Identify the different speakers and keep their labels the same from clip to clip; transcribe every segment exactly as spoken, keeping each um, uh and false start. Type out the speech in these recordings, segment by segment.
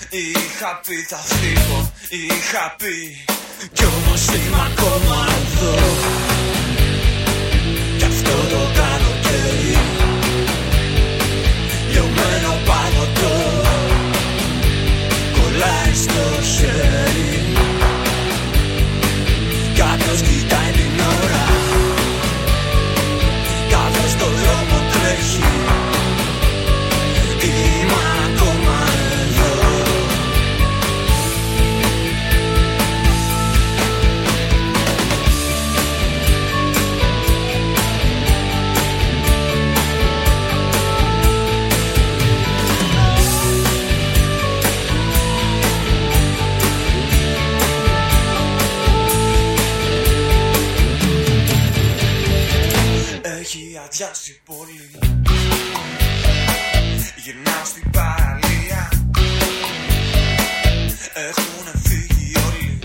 Speaker 1: Είχα πει θα φύγω, είχα πει, κι όμως είμαι ακόμα εδώ. Κι αυτό το καλοκαίρι, λιωμένο παγωτό, κολλάει στο χέρι. Κάποιος κοιτάει την ώρα, κάποιος στον δρόμο τρέχει. Είμαι ακόμα εδώ. Έχει αδειάσει πολύ. Γυρνάω στην παραλία, έχουνε φύγει όλοι.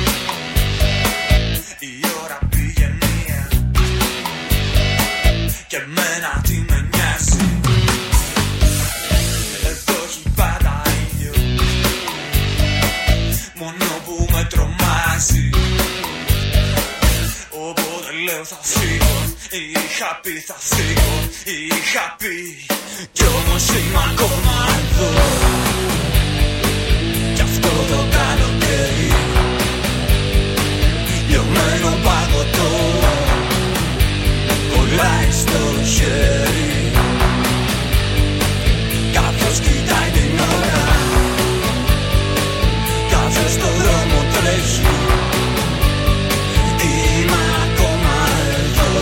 Speaker 1: Η ώρα πήγε μία και εμένα τι με νοιάζει. Εδώ έχει πάντα ήλιο, μόνο που με τρομάζει. Οπότε λέω θα φύγω, είχα πει θα φύγω, είχα πει, κι όμως είμαι ακόμα εδώ. Κι αυτό το καλοκαίρι, λιωμένο παγωτό, κολλάει στο χέρι. Κάποιος κοιτάει την ώρα, κάποιος στον δρόμο τρέχει. Είμαι ακόμα εδώ.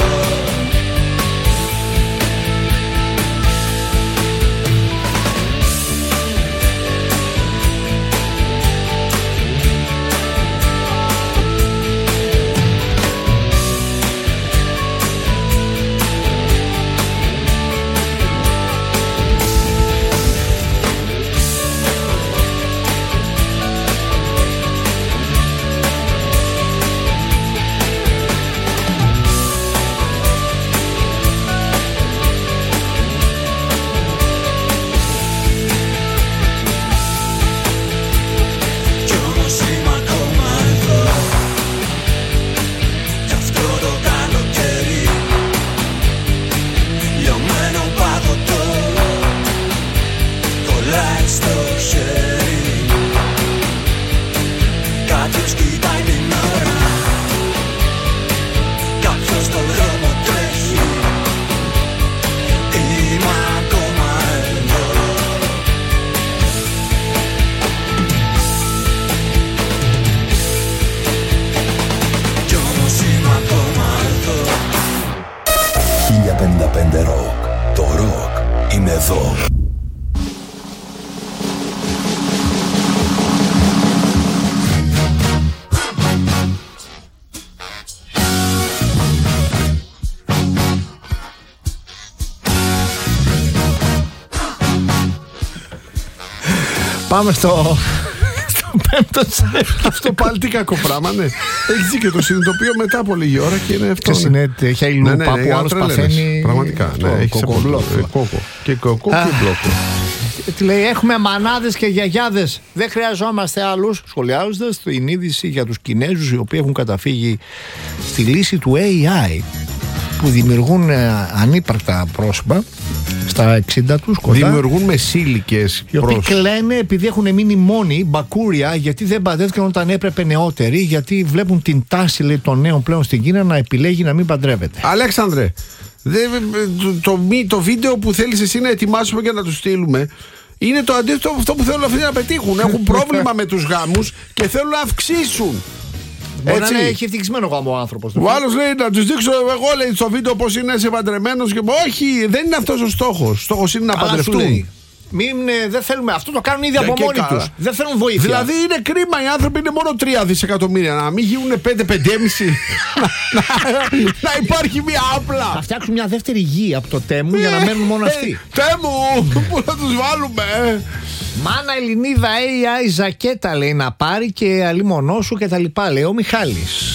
Speaker 2: Πάμε στο, στο πέμπτο σεφ.
Speaker 3: Αυτό πάλι τι κακό πράγμα, ναι. Έχει και το συνειδητοποιώ μετά από λίγη ώρα και είναι αυτό.
Speaker 2: Και είναι, έχει αλληλούπα
Speaker 3: ναι, ναι, ναι,
Speaker 2: που άλλος παθαίνει.
Speaker 3: Πραγματικά, ναι, έχει
Speaker 2: κοκομπλόκο.
Speaker 3: Κόκο. Και κοκό και μπλόκο.
Speaker 2: Τι λέει, έχουμε μανάδες και γιαγιάδες. Δεν χρειαζόμαστε άλλους. Σχολιάζοντας την είδηση για τους Κινέζους οι οποίοι έχουν καταφύγει στη λύση του έι άι που δημιουργούν ανύπαρκτα πρόσωπα στα εξήντα τους κοντά.
Speaker 3: Δημιουργούν μεσήλικες
Speaker 2: οι οποίοι κλαίνε επειδή έχουν μείνει μόνοι, μπακούρια, γιατί δεν παντρεύτηκαν όταν έπρεπε νεότεροι, γιατί βλέπουν την τάση, λέει, των νέων πλέον στην Κίνα να επιλέγει να μην παντρεύεται.
Speaker 3: Αλέξανδρε, δε, το, το, το, το βίντεο που θέλεις εσύ να ετοιμάσουμε και να του στείλουμε είναι το αντίθετο από αυτό που θέλουν αυτοί να πετύχουν. Έχουν πρόβλημα με τους γάμους και θέλουν να αυξήσουν.
Speaker 2: Μπορεί να έχει ευτυχισμένο γάμο ο άνθρωπος.
Speaker 3: Ο άλλος λέει να τους δείξω εγώ, λέει, στο βίντεο πως είναι είσαι παντρεμένος και... Όχι, δεν είναι αυτός ο στόχος. Στόχος είναι να αλλά παντρευτούν.
Speaker 2: Μην, δεν θέλουμε, αυτό το κάνουν ήδη από μόνοι τους. Δεν θέλουν βοήθεια.
Speaker 3: Δηλαδή είναι κρίμα, οι άνθρωποι είναι μόνο τρία δισεκατομμύρια. Να μην γίνουν πέντε πεντέμισι. να, να υπάρχει μια άπλα.
Speaker 2: Θα φτιάξουν μια δεύτερη γη από το Τέμου για να μένουν μόνο αυτοί.
Speaker 3: Τέμου, πού θα τους βάλουμε.
Speaker 2: Μάνα Ελληνίδα έι άι ζακέτα, λέει, να πάρει και αλίμονό σου και τα λοιπά, λέει ο Μιχάλης.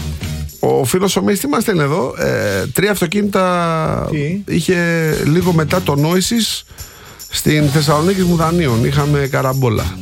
Speaker 3: Ο φίλος ο Μίστη μας στέλνει εδώ ε, τρία αυτοκίνητα. Τι? Είχε λίγο μετά το Νόησης στην Θεσσαλονίκη Μουδανίων. Είχαμε καραμπόλα.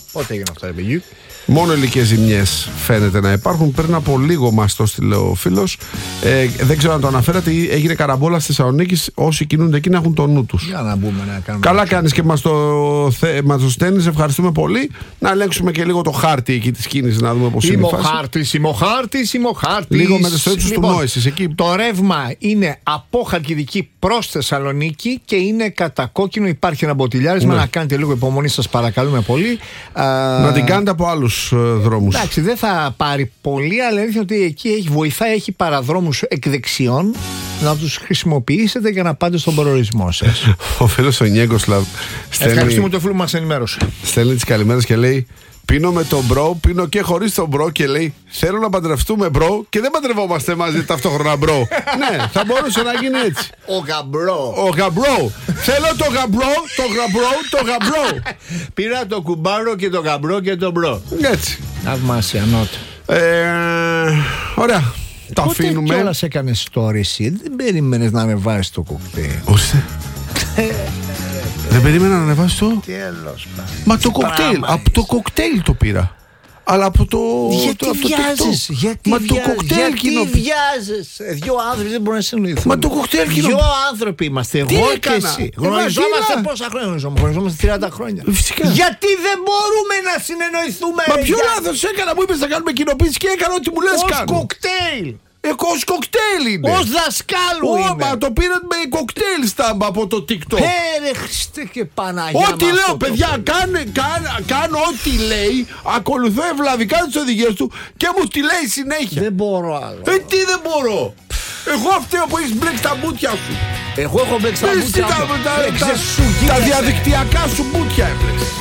Speaker 2: Πότε έγινε αυτό, ρε παιδί?
Speaker 3: Μόνο ηλικές ζημιές φαίνεται να υπάρχουν. Πριν από λίγο μας το στείλε ο φίλος. Ε, δεν ξέρω αν το αναφέρατε. Έγινε καραμπόλα στη Θεσσαλονίκη. Όσοι κινούνται εκεί να έχουν το νου τους.
Speaker 2: Για να μπούμε να κάνουμε.
Speaker 3: Καλά κάνεις και μας το, θε, μας το στέλνεις. Ευχαριστούμε πολύ. Να ελέγξουμε και λίγο το χάρτη εκεί της κίνησης, να δούμε πώς είναι η φάση.
Speaker 2: Χάρτης, είμαι ο χάρτης, είμαι ο χάρτης.
Speaker 3: Λίγο με το ύψος
Speaker 2: λοιπόν,
Speaker 3: του Νόησης εκεί.
Speaker 2: Το ρεύμα είναι από Χαλκιδική προς Θεσσαλονίκη και είναι κατά κόκκινο. Υπάρχει ένα μποτιλιάρισμα.
Speaker 3: Ναι.
Speaker 2: Να κάνετε λίγο υπομονή, σας παρακαλούμε πολύ.
Speaker 3: Να την κάνετε από άλλους ε, δρόμους.
Speaker 2: Εντάξει, δεν θα πάρει πολύ, αλλά είναι ότι εκεί έχει, βοηθάει, έχει παραδρόμους εκ δεξιών. Να τους χρησιμοποιήσετε για να πάτε στον προορισμό σας.
Speaker 3: Ο φίλος ο Νιέγκοσλαβ
Speaker 2: Ευχαριστούμε τον φίλο που μας ενημέρωσε.
Speaker 3: Στέλνει τις καλημέρες και λέει: πίνω με τον μπρο, πίνω και χωρίς τον μπρο. Και λέει: θέλω να παντρευτούμε μπρο και δεν παντρευόμαστε μαζί ταυτόχρονα μπρο. Ναι, θα μπορούσε να γίνει έτσι.
Speaker 2: Ο γαμπρό.
Speaker 3: Ο γαμπρό. Θέλω το γαμπρό, το γαμπρό, το γαμπρό.
Speaker 2: Πήρα το κουμπάρο και το γαμπρό και το μπρο.
Speaker 3: Έτσι.
Speaker 2: Θαυμάσια, νότα.
Speaker 3: Ε, ωραία. Τα
Speaker 2: Πότε
Speaker 3: αφήνουμε.
Speaker 2: κιόλας έκανες story εσύ? Δεν περίμενες να ανεβάσεις το κοκτέιλ?
Speaker 3: Ορίστε. Δεν περίμενα να ανεβάσει το.
Speaker 2: Τέλος πάντων.
Speaker 3: Μα το κοκτέιλ. Από το κοκτέιλ το πήρα. Αλλά από το.
Speaker 2: Γιατί
Speaker 3: το, από το
Speaker 2: βιάζεις?
Speaker 3: TikTok.
Speaker 2: Γιατί
Speaker 3: Μα
Speaker 2: βιάζεις?
Speaker 3: το κοκτέιλ
Speaker 2: Γιατί
Speaker 3: κοινο.
Speaker 2: βιάζεσαι? Δυο άνθρωποι δεν μπορούν να συνοηθούν.
Speaker 3: Μα το κοκτέιλ κοινο.
Speaker 2: Δυο άνθρωποι είμαστε.
Speaker 3: Τι
Speaker 2: Εγώ και
Speaker 3: έκανα?
Speaker 2: εσύ.
Speaker 3: Ε,
Speaker 2: Γνωριζόμαστε
Speaker 3: μα,
Speaker 2: πόσα χρόνια γνωριζόμαστε? Γνωριζόμαστε τριάντα χρόνια.
Speaker 3: Φυσικά.
Speaker 2: Γιατί δεν μπορούμε να συνεννοηθούμε?
Speaker 3: Μα
Speaker 2: ρε,
Speaker 3: ποιο
Speaker 2: για-
Speaker 3: λάθος έκανα? Μου είπες να κάνουμε κοινοποίηση και έκανα ό,τι μου λες
Speaker 2: Ως
Speaker 3: κάνω.
Speaker 2: κοκτέιλ.
Speaker 3: Ε, ως κοκτέιλ είναι.
Speaker 2: Ως δασκάλου
Speaker 3: Ω,
Speaker 2: είναι.
Speaker 3: μα το πήραν με κοκτέιλ στάμπα από το TikTok.
Speaker 2: Πέρε Χριστέ και Παναγιά.
Speaker 3: Ό,τι
Speaker 2: με
Speaker 3: λέω,
Speaker 2: αυτό το
Speaker 3: παιδιά,
Speaker 2: παιδί.
Speaker 3: κάνε, κάνε, κάνω ό,τι λέει, ακολουθώ ευλαβικά τις οδηγίες του και μου τη λέει συνέχεια.
Speaker 2: Δεν μπορώ άλλο.
Speaker 3: Ε, τι δεν μπορώ. Εγώ φταίω που έχεις μπλέξει τα μπούτια σου.
Speaker 2: Εγώ έχω μπλέξει τα
Speaker 3: Εσύ
Speaker 2: μπούτια
Speaker 3: τα,
Speaker 2: μου.
Speaker 3: τα,
Speaker 2: Έξε
Speaker 3: τα,
Speaker 2: σου,
Speaker 3: τα
Speaker 2: γίνεσαι.
Speaker 3: διαδικτυακά σου μπούτια έμπλεξες.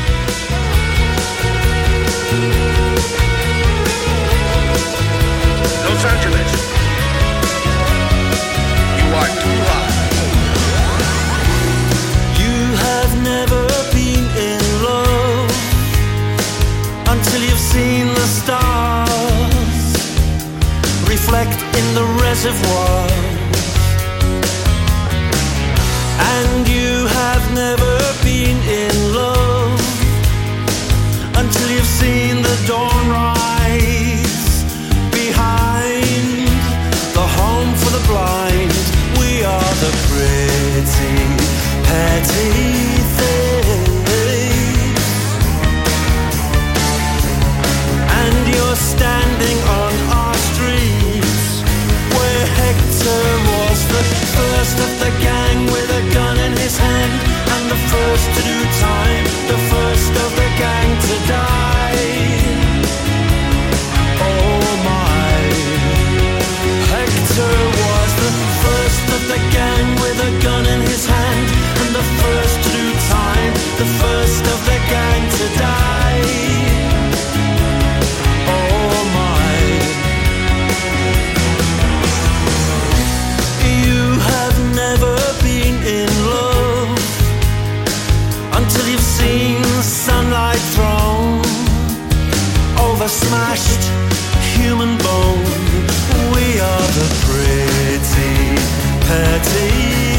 Speaker 1: Los Angeles. You are too hot.
Speaker 4: You have never been in love until you've seen the stars reflect in the reservoirs. And you have never been in love until you've seen the dawn rise behind the home for the blind. We are the pretty, petty things. And you're standing on our streets where Hector was the first of the gang with a gun in his hand, and the first to do time, the first of the gang to die. Oh my, Hector was the first of the gang with a gun in his hand, and the first to do time, the first of the gang to die. Oh my, you have never been in love until you've seen sunlight thrown over smashed human bone. We are the pretty, petty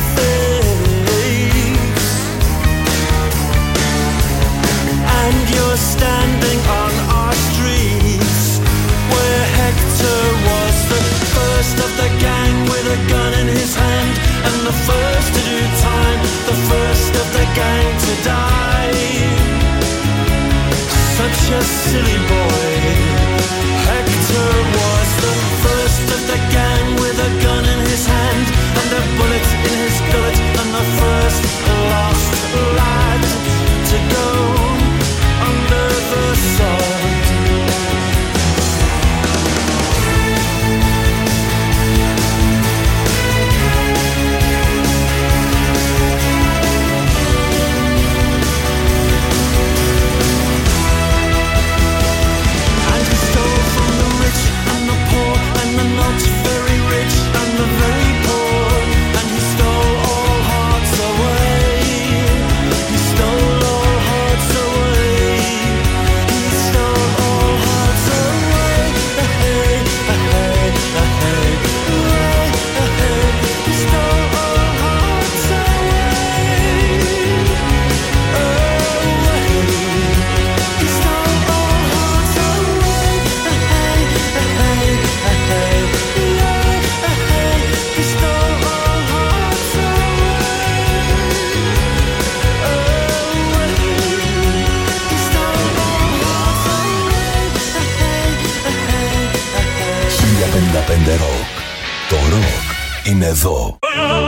Speaker 4: things. And you're standing on our streets where Hector was the first of the gang with a gun in his hand, and the first to do time, the first of the gang to die. Such a silly boy. Hector was the first of the gang with a gun in his hand and a bullet in his gullet, and the first lost lad to go under the sod. And he stole from the rich and the poor and the not very rich and the very poor, and he stole all hearts away.
Speaker 5: πέντε Rock. Το ροκ είναι εδώ.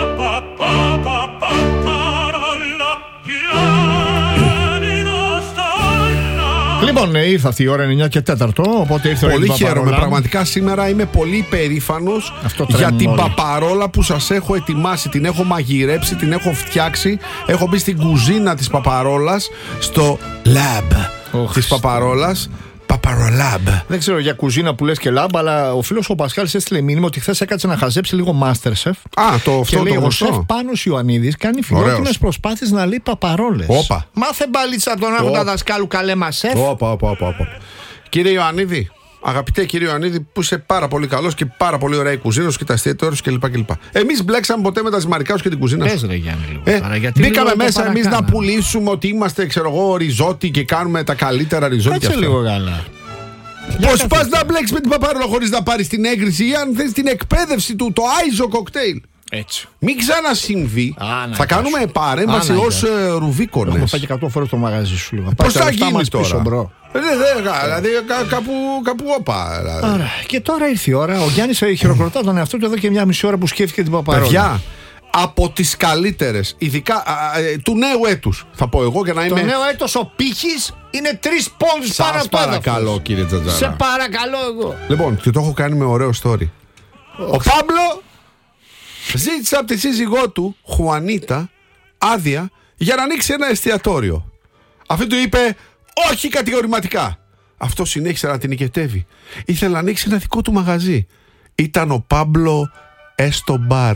Speaker 2: Λοιπόν, ήρθε αυτή η ώρα εννιά και τέσσερα, οπότε ήρθε
Speaker 3: πολύ
Speaker 2: η
Speaker 3: χαίρομαι.
Speaker 2: Παπαρόλα.
Speaker 3: Πραγματικά σήμερα είμαι πολύ περήφανος για την
Speaker 2: όλοι.
Speaker 3: παπαρόλα που σας έχω ετοιμάσει. Την έχω μαγειρέψει, την έχω φτιάξει. Έχω μπει στην κουζίνα της παπαρόλας, στο lab
Speaker 2: Oh,
Speaker 3: της παπαρόλας. Παπαρολάμπ.
Speaker 2: Δεν ξέρω για κουζίνα που λες και λάμπα, αλλά ο φίλος ο Πασχάλης έστειλε μήνυμα ότι χθες έκατσε να χαζέψει λίγο Masterchef.
Speaker 3: Α, το
Speaker 2: Και
Speaker 3: αυτό
Speaker 2: λέει
Speaker 3: το
Speaker 2: ο
Speaker 3: γνωστό.
Speaker 2: σεφ Πάνος Ιωαννίδης κάνει φιλότιμες προσπάθειες να λέει παπαρόλες.
Speaker 3: Όπα.
Speaker 2: Μάθε μπαλίτσα από τον άρχοντα
Speaker 3: Όπα.
Speaker 2: δασκάλου, καλέ μας σεφ.
Speaker 3: Όπα, όπα, όπα, όπα. Κύριε Ιωαννίδη, αγαπητέ κύριε Ιωαννίδη, που είσαι πάρα πολύ καλός και πάρα πολύ ωραία η κουζίνα σου και τα αστιατόρια σου κλπ. κλπ. Εμείς μπλέξαμε ποτέ με τα ζυμαρικά σου και την κουζίνα σου.
Speaker 2: Πες ρε Γιάννη λίγο.
Speaker 3: Ε,
Speaker 2: Άρα, γιατί
Speaker 3: μπήκαμε
Speaker 2: λίγο το
Speaker 3: μέσα εμείς να
Speaker 2: παρακάνα.
Speaker 3: πουλήσουμε ότι είμαστε, ξέρω εγώ, ριζότι και κάνουμε τα καλύτερα ριζότι.
Speaker 2: Κάτσε λίγο καλά.
Speaker 3: Πώς πας να μπλέξεις με την παπαρόλα χωρίς να πάρεις την έγκριση ή αν θες την εκπαίδευση του, το άιζο κοκτέιλ.
Speaker 2: Έτσι.
Speaker 3: Μην ξανασυμβεί.
Speaker 2: Αναγκάσου.
Speaker 3: Θα κάνουμε παρέμβαση
Speaker 2: Αναγκάσου.
Speaker 3: ως ε,
Speaker 2: Έχουμε
Speaker 3: ρουβίκονες.
Speaker 2: πάει και εκατό φορές το μαγαζί σου λίγο.
Speaker 3: Πώς
Speaker 2: Πάει
Speaker 3: θα
Speaker 2: τα λεφτά
Speaker 3: γίνει
Speaker 2: μας πίσω,
Speaker 3: τώρα.
Speaker 2: μπρο.
Speaker 3: Ε, δε, δε, δηλαδή κα- κάπου, κάπου όπα. Δηλαδή.
Speaker 2: Άρα, και τώρα ήρθε η ώρα. Ο Γιάννης χειροκροτά τον εαυτό του εδώ και μια μισή ώρα που σκέφτηκε την παπαρόλα.
Speaker 3: Παιδιά, από τις καλύτερες, ειδικά α, ε, του νέου έτους, θα πω εγώ για να
Speaker 2: Το
Speaker 3: είμαι.
Speaker 2: νέο έτος ο πύχης είναι τρεις πόντους πάνω
Speaker 3: Σας
Speaker 2: από το έδαφος.
Speaker 3: παρακαλώ, κύριε Τζατζάρα.
Speaker 2: Σε παρακαλώ εγώ.
Speaker 3: Λοιπόν, και το έχω κάνει με ωραίο story. Ο Πάμπλο ζήτησε από τη σύζυγό του, Χουανίτα, άδεια για να ανοίξει ένα εστιατόριο. Αυτή του είπε όχι κατηγορηματικά. Αυτό συνέχισε να την οικετεύει. Ήθελε να ανοίξει ένα δικό του μαγαζί. Ήταν ο Πάμπλο Εστομπάρ.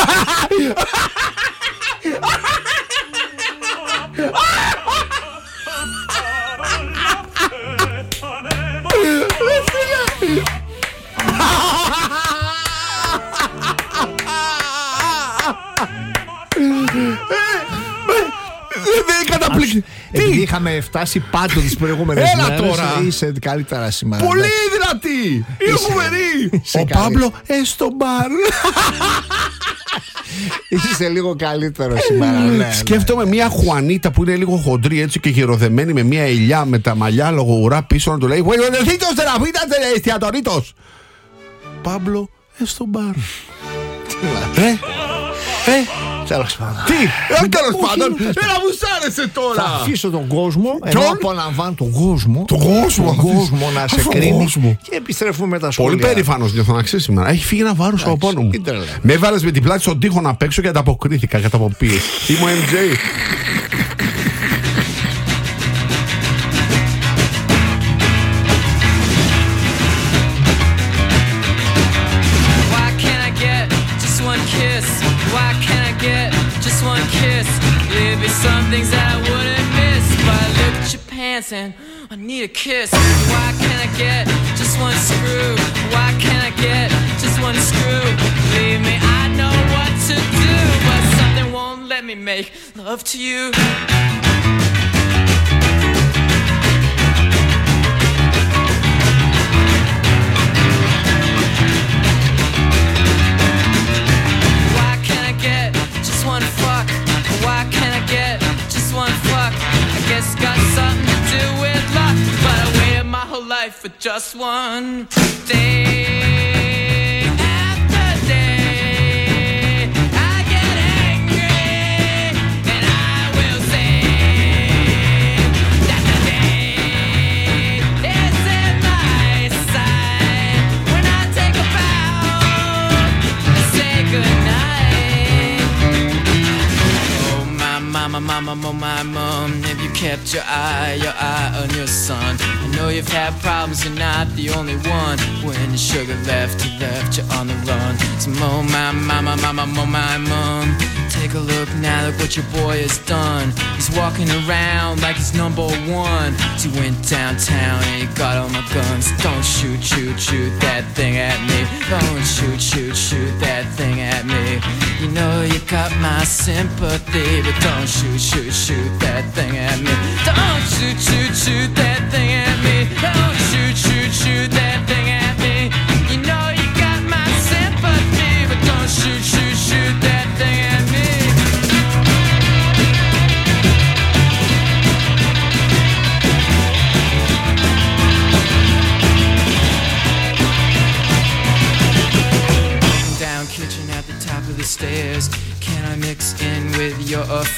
Speaker 3: Δεν καταπληκτικό.
Speaker 2: Επειδή είχαμε φτάσει πάντο τις προηγούμενες
Speaker 3: Έλα
Speaker 2: μέρες,
Speaker 3: τώρα.
Speaker 2: είσαι καλύτερα σήμερα.
Speaker 3: Πολύ
Speaker 2: εντάξει.
Speaker 3: δυνατή! Είναι φοβερή!
Speaker 2: είσαι
Speaker 3: Ο
Speaker 2: καλή.
Speaker 3: Πάμπλο Εστομπάρ.
Speaker 2: Είσαι λίγο καλύτερο σήμερα. ναι, ναι.
Speaker 3: Σκέφτομαι μια Χουανίτα που είναι λίγο χοντρή έτσι και γεροδεμένη με μια ελιά με τα μαλλιά λογογουρά πίσω να του λέει «Buenecitos de la vida de eστιατορίtos». Πάμπλο Εστομπάρ. Ε, ε,
Speaker 2: Τέλος πάντων.
Speaker 3: τι, ε, τέλος
Speaker 2: όχι,
Speaker 3: πάντων,
Speaker 2: όχι,
Speaker 3: έλα μου σ' άρεσε
Speaker 2: Θα
Speaker 3: τώρα.
Speaker 2: αφήσω τον κόσμο, ενώ
Speaker 3: Ποιον?
Speaker 2: απολαμβάνω τον κόσμο,
Speaker 3: Τον κόσμο,
Speaker 2: τον
Speaker 3: αφήσεις.
Speaker 2: κόσμο να σε
Speaker 3: Αφού
Speaker 2: κρίνει
Speaker 3: κόσμο.
Speaker 2: και επιστρέφουμε με τα σχόλια.
Speaker 3: Πολύ περήφανος νιώθω να ξέρεις σήμερα. Έχει φύγει ένα βάρος από πάνω μου.
Speaker 2: τι τρελά.
Speaker 3: Με έβαλες με την πλάτη στον τοίχο να παίξω και ανταποκρίθηκα κατά από πίεση. Είμαι ο εμ τζέι.
Speaker 6: Why can't I get just one kiss? Why can't I get just one kiss? There'd be some things that I wouldn't miss if I look at your pants and I need a kiss. Why can't I get just one screw? Why can't I get just one screw? Believe me, I know what to do, but something won't let me make love to you. Why can't I get just one fuck? Why can't I get just one fuck? I guess it's got something to do with luck, but I waited my whole life for just one day after day. I get angry and I will sing that the day is in my sight when I take a bow and say goodnight. Oh my mama, mama, oh my mom, have you kept your eye, your eye on your son? I know you've had problems, you're not the only one. When your sugar left, you left you on the run. So oh my mama, mama, oh my mom, take a look now, look what your boy has done. He's walking around like he's number one. So he went downtown and he got all my guns. Don't shoot, shoot, shoot that thing at me. Don't shoot, shoot, shoot that thing at me. You know you got my sympathy, but don't shoot, shoot, shoot that thing at me. Don't shoot, shoot, shoot that thing at me. Don't shoot, shoot, shoot that thing at me. You know you got my sympathy, but don't shoot, shoot, shoot that thing at me.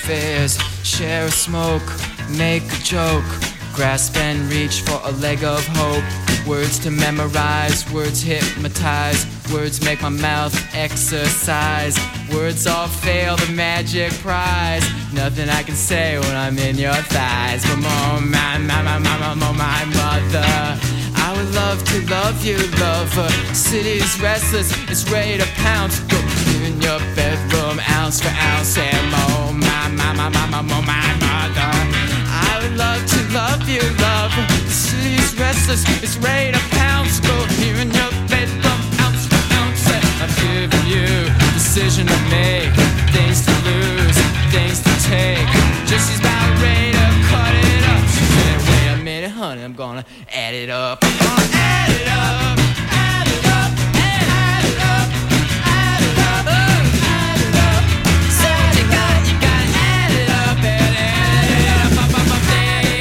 Speaker 6: affairs. Share a smoke, make a joke. Grasp and reach for a leg of hope. Words to memorize, words hypnotize. Words make my mouth exercise. Words all fail the magic prize. Nothing I can say when I'm in your thighs. But oh my, my, my, my, my, my, my mother, I would love to love you, lover. City's restless, it's ready to pounce. Go in your bedroom, ounce for ounce. And oh my, my, my, my, my, my, my mother, I would love to love you, lover. The city's restless, it's ready to pounce. Go here in your bedroom, ounce for ounce. And I'm giving you decision to make, things to lose, things to take. Just she's about ready to cut it up. She said, wait a minute, honey, I'm gonna add it up. I'm gonna add it up, add it up, add it up, add it up, add it up. So you got, you gotta add it up, and add it up, up, up, up, day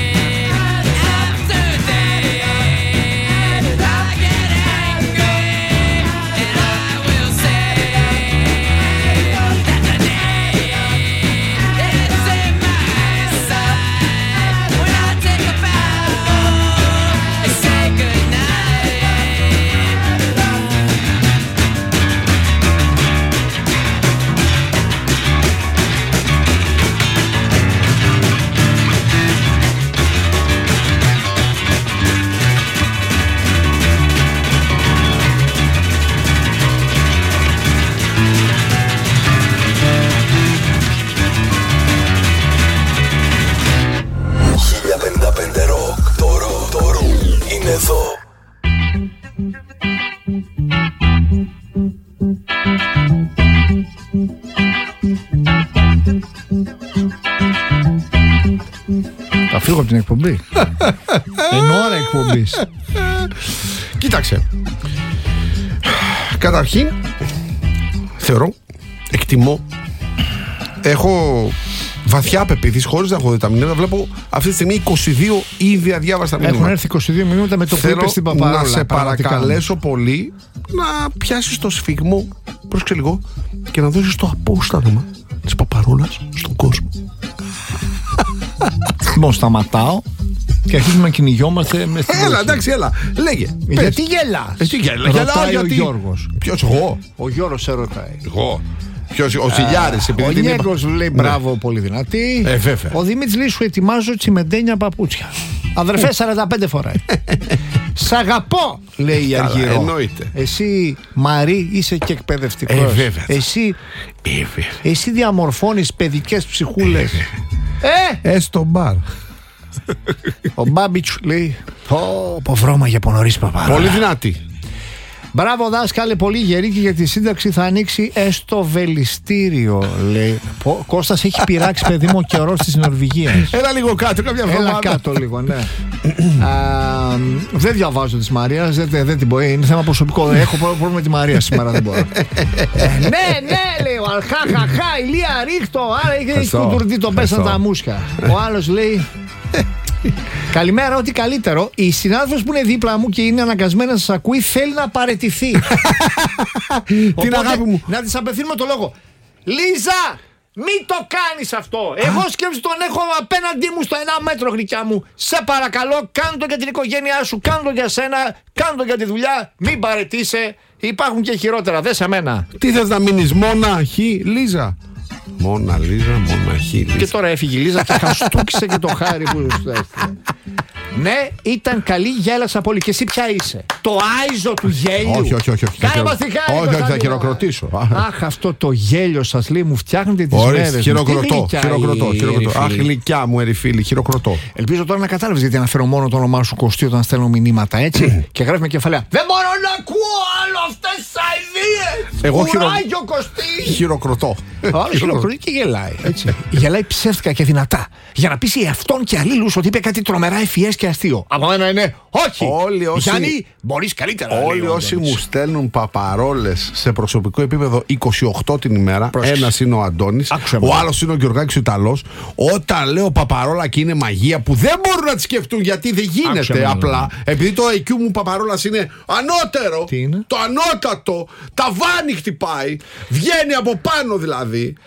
Speaker 6: after day. I get angry, and I will say that the day is in my side. When I take a bow and say goodnight.
Speaker 5: χίλια πενήντα πέντε ροκ. Το ροκ, το ροκ είναι εδώ.
Speaker 2: Θα φύγω από την εκπομπή. Εν ώρα εκπομπής.
Speaker 3: Κοίταξε. Καταρχήν, θεωρώ, εκτιμώ, έχω βαθιά πεποίθηση, χωρίς να έχω δει τα μηνύματα. Βλέπω αυτή τη στιγμή είκοσι δύο ήδη αδιάβαστα μηνύματα.
Speaker 2: Έχουν έρθει είκοσι δύο μηνύματα με το που
Speaker 3: Θέλω
Speaker 2: είπες στην Παπαρόλα.
Speaker 3: να σε
Speaker 2: πραγματικά.
Speaker 3: παρακαλέσω πολύ να πιάσεις το σφιγμό, πρόσεξε λίγο, και να δώσεις το απόσταγμα της Παπαρόλας στον κόσμο.
Speaker 2: Λοιπόν, σταματάω και αρχίζουμε να κυνηγιόμαστε με στην
Speaker 3: Έλα,
Speaker 2: βροχή.
Speaker 3: εντάξει, έλα. Λέγε. πες.
Speaker 2: Γιατί γελάς?
Speaker 3: Εσύ γελά- γελάω
Speaker 2: Ρωτάει
Speaker 3: γιατί-
Speaker 2: ο Γιώργος.
Speaker 3: Ποιος, εγώ.
Speaker 2: Ο Γιώργος σε ρωτάει.
Speaker 3: Εγώ. Ποιος, ο Ζηλιάρης, επειδή
Speaker 2: Ο
Speaker 3: την είπα.
Speaker 2: Νιέγκος λέει μπράβο, πολύ δυνατή.
Speaker 3: Ε, βέβαια.
Speaker 2: Ο Δημήτρης λέει σου ετοιμάζω τσιμεντένια παπούτσια. Αδερφέ, σαράντα πέντε φοράει. Σ' αγαπώ, λέει η
Speaker 3: Καλά,
Speaker 2: Αργυρό.
Speaker 3: εννοείται.
Speaker 2: Εσύ, Μαρή, είσαι και εκπαιδευτικός.
Speaker 3: Ε, βέβαια.
Speaker 2: Εσύ,
Speaker 3: Ε, βέβαια.
Speaker 2: εσύ διαμορφώνεις παιδικές ψυχούλες. Ε!
Speaker 3: Ε, στο μπαρ.
Speaker 2: Ο Μπάμπιτς λέει πω, πω βρώμα για πονωρίς Παπαρόλα.
Speaker 3: Πολύ δυνατή.
Speaker 2: Μπράβο δάσκαλε, πολύ γερή και για τη σύνταξη θα ανοίξει έστω βελιστήριο, λέει. Πω, Κώστας έχει πειράξει παιδί μου ο καιρός της Νορβηγίας.
Speaker 3: Έλα λίγο κάτω, κάποια
Speaker 2: Έλα
Speaker 3: εβδομάδα.
Speaker 2: κάτω λίγο, ναι. Α, δεν διαβάζω της Μαρίας, δεν, δεν την μπορεί, είναι θέμα προσωπικό. Έχω πρόβλημα με τη Μαρία σήμερα, δεν μπορώ. Ε, ναι, ναι, λέει ο Αλχάχαχα, ηλία ρίχτω. Άρα έχει
Speaker 3: Ευχαριστώ.
Speaker 2: κουτουρδί, τον πέσαν
Speaker 3: Ευχαριστώ.
Speaker 2: τα μουσια. Ο άλλος λέει. Καλημέρα, ό,τι καλύτερο. Η συνάδελφος που είναι δίπλα μου και είναι αναγκασμένη να σας ακούει θέλει να παραιτηθεί. Οπότε,
Speaker 3: αγάπη μου.
Speaker 2: να της απευθύνουμε το λόγο. Λίζα, μην το κάνεις αυτό. Εγώ σκέψου τον έχω απέναντί μου στο ένα μέτρο, γλυκιά μου. Σε παρακαλώ, κάνε το για την οικογένειά σου, κάνε το για σένα, κάνε το για τη δουλειά. Μην παραιτήσει. Υπάρχουν και χειρότερα. Δες εμένα.
Speaker 3: Τι θες να μείνεις, μόναχη, Λίζα. Μόνα Λίζα, μοναχή Λίζα.
Speaker 2: Και τώρα έφυγε η Λίζα και χαστούκησε και το χάρι που σου έστειλε. Ναι, ήταν καλή, γέλασα πολύ. Και εσύ ποια είσαι? Το άιζο του γέλιου.
Speaker 3: Όχι, όχι, όχι. όχι.
Speaker 2: Κάνε
Speaker 3: Θα
Speaker 2: μας
Speaker 3: χειρο-
Speaker 2: τη χάρη,
Speaker 3: όχι, όχι, θα
Speaker 2: Κωνσταντίνο.
Speaker 3: χειροκροτήσω.
Speaker 2: Αχ, αυτό το γέλιο σας λέει μου φτιάχνετε τις μέρες.
Speaker 3: Ορίστε,
Speaker 2: μου.
Speaker 3: χειροκροτώ.
Speaker 2: Τι γλυκιά
Speaker 3: Χειροκροτώ,
Speaker 2: η
Speaker 3: χειροκροτώ. Αχ,
Speaker 2: Ερυφίλη.
Speaker 3: γλυκιά μου, ερυφίλη, χειροκροτώ.
Speaker 2: Ελπίζω τώρα να κατάλαβες γιατί αναφέρω μόνο το όνομά σου Κωστή όταν στέλνω μηνύματα, έτσι. Και γράφει με κεφαλαία. Δεν μπορώ να ακούω άλλο αυτές τις αηδίες.
Speaker 3: Εγώ χειρο-
Speaker 2: Κουράγιο, Κωστή.
Speaker 3: Χειροκροτώ.
Speaker 2: Ο άλλος χειροκροτεί και γελάει. Έτσι. Γελάει ψεύτικα και δυνατά. Για να πείσει εαυτόν και αλλήλους ότι είπε κάτι τρομερά ευφυές και αστείο. Από μένα είναι όχι.
Speaker 3: Όλοι όσοι-
Speaker 2: Γιάννη, μπορείς καλύτερα. λέει
Speaker 3: Όλοι
Speaker 2: ο
Speaker 3: όσοι
Speaker 2: Αντώνης.
Speaker 3: μου στέλνουν παπαρόλες σε προσωπικό επίπεδο είκοσι οκτώ την ημέρα,
Speaker 2: Πρόσεξε.
Speaker 3: ένας είναι ο Αντώνης,
Speaker 2: Άκουσε
Speaker 3: ο
Speaker 2: με.
Speaker 3: άλλος είναι ο Γιωργάκης ο Ιταλός. Όταν λέω παπαρόλα και είναι μαγεία που δεν μπορούν να τη σκεφτούν γιατί δεν
Speaker 2: Άκουσε
Speaker 3: γίνεται
Speaker 2: με.
Speaker 3: απλά, επειδή το άι κιου μου παπαρόλας είναι ανώτερο,
Speaker 2: Τι είναι?
Speaker 3: το ανώτατο, τα βάνη χτυπάει, βγαίνει από πάνω δηλαδή.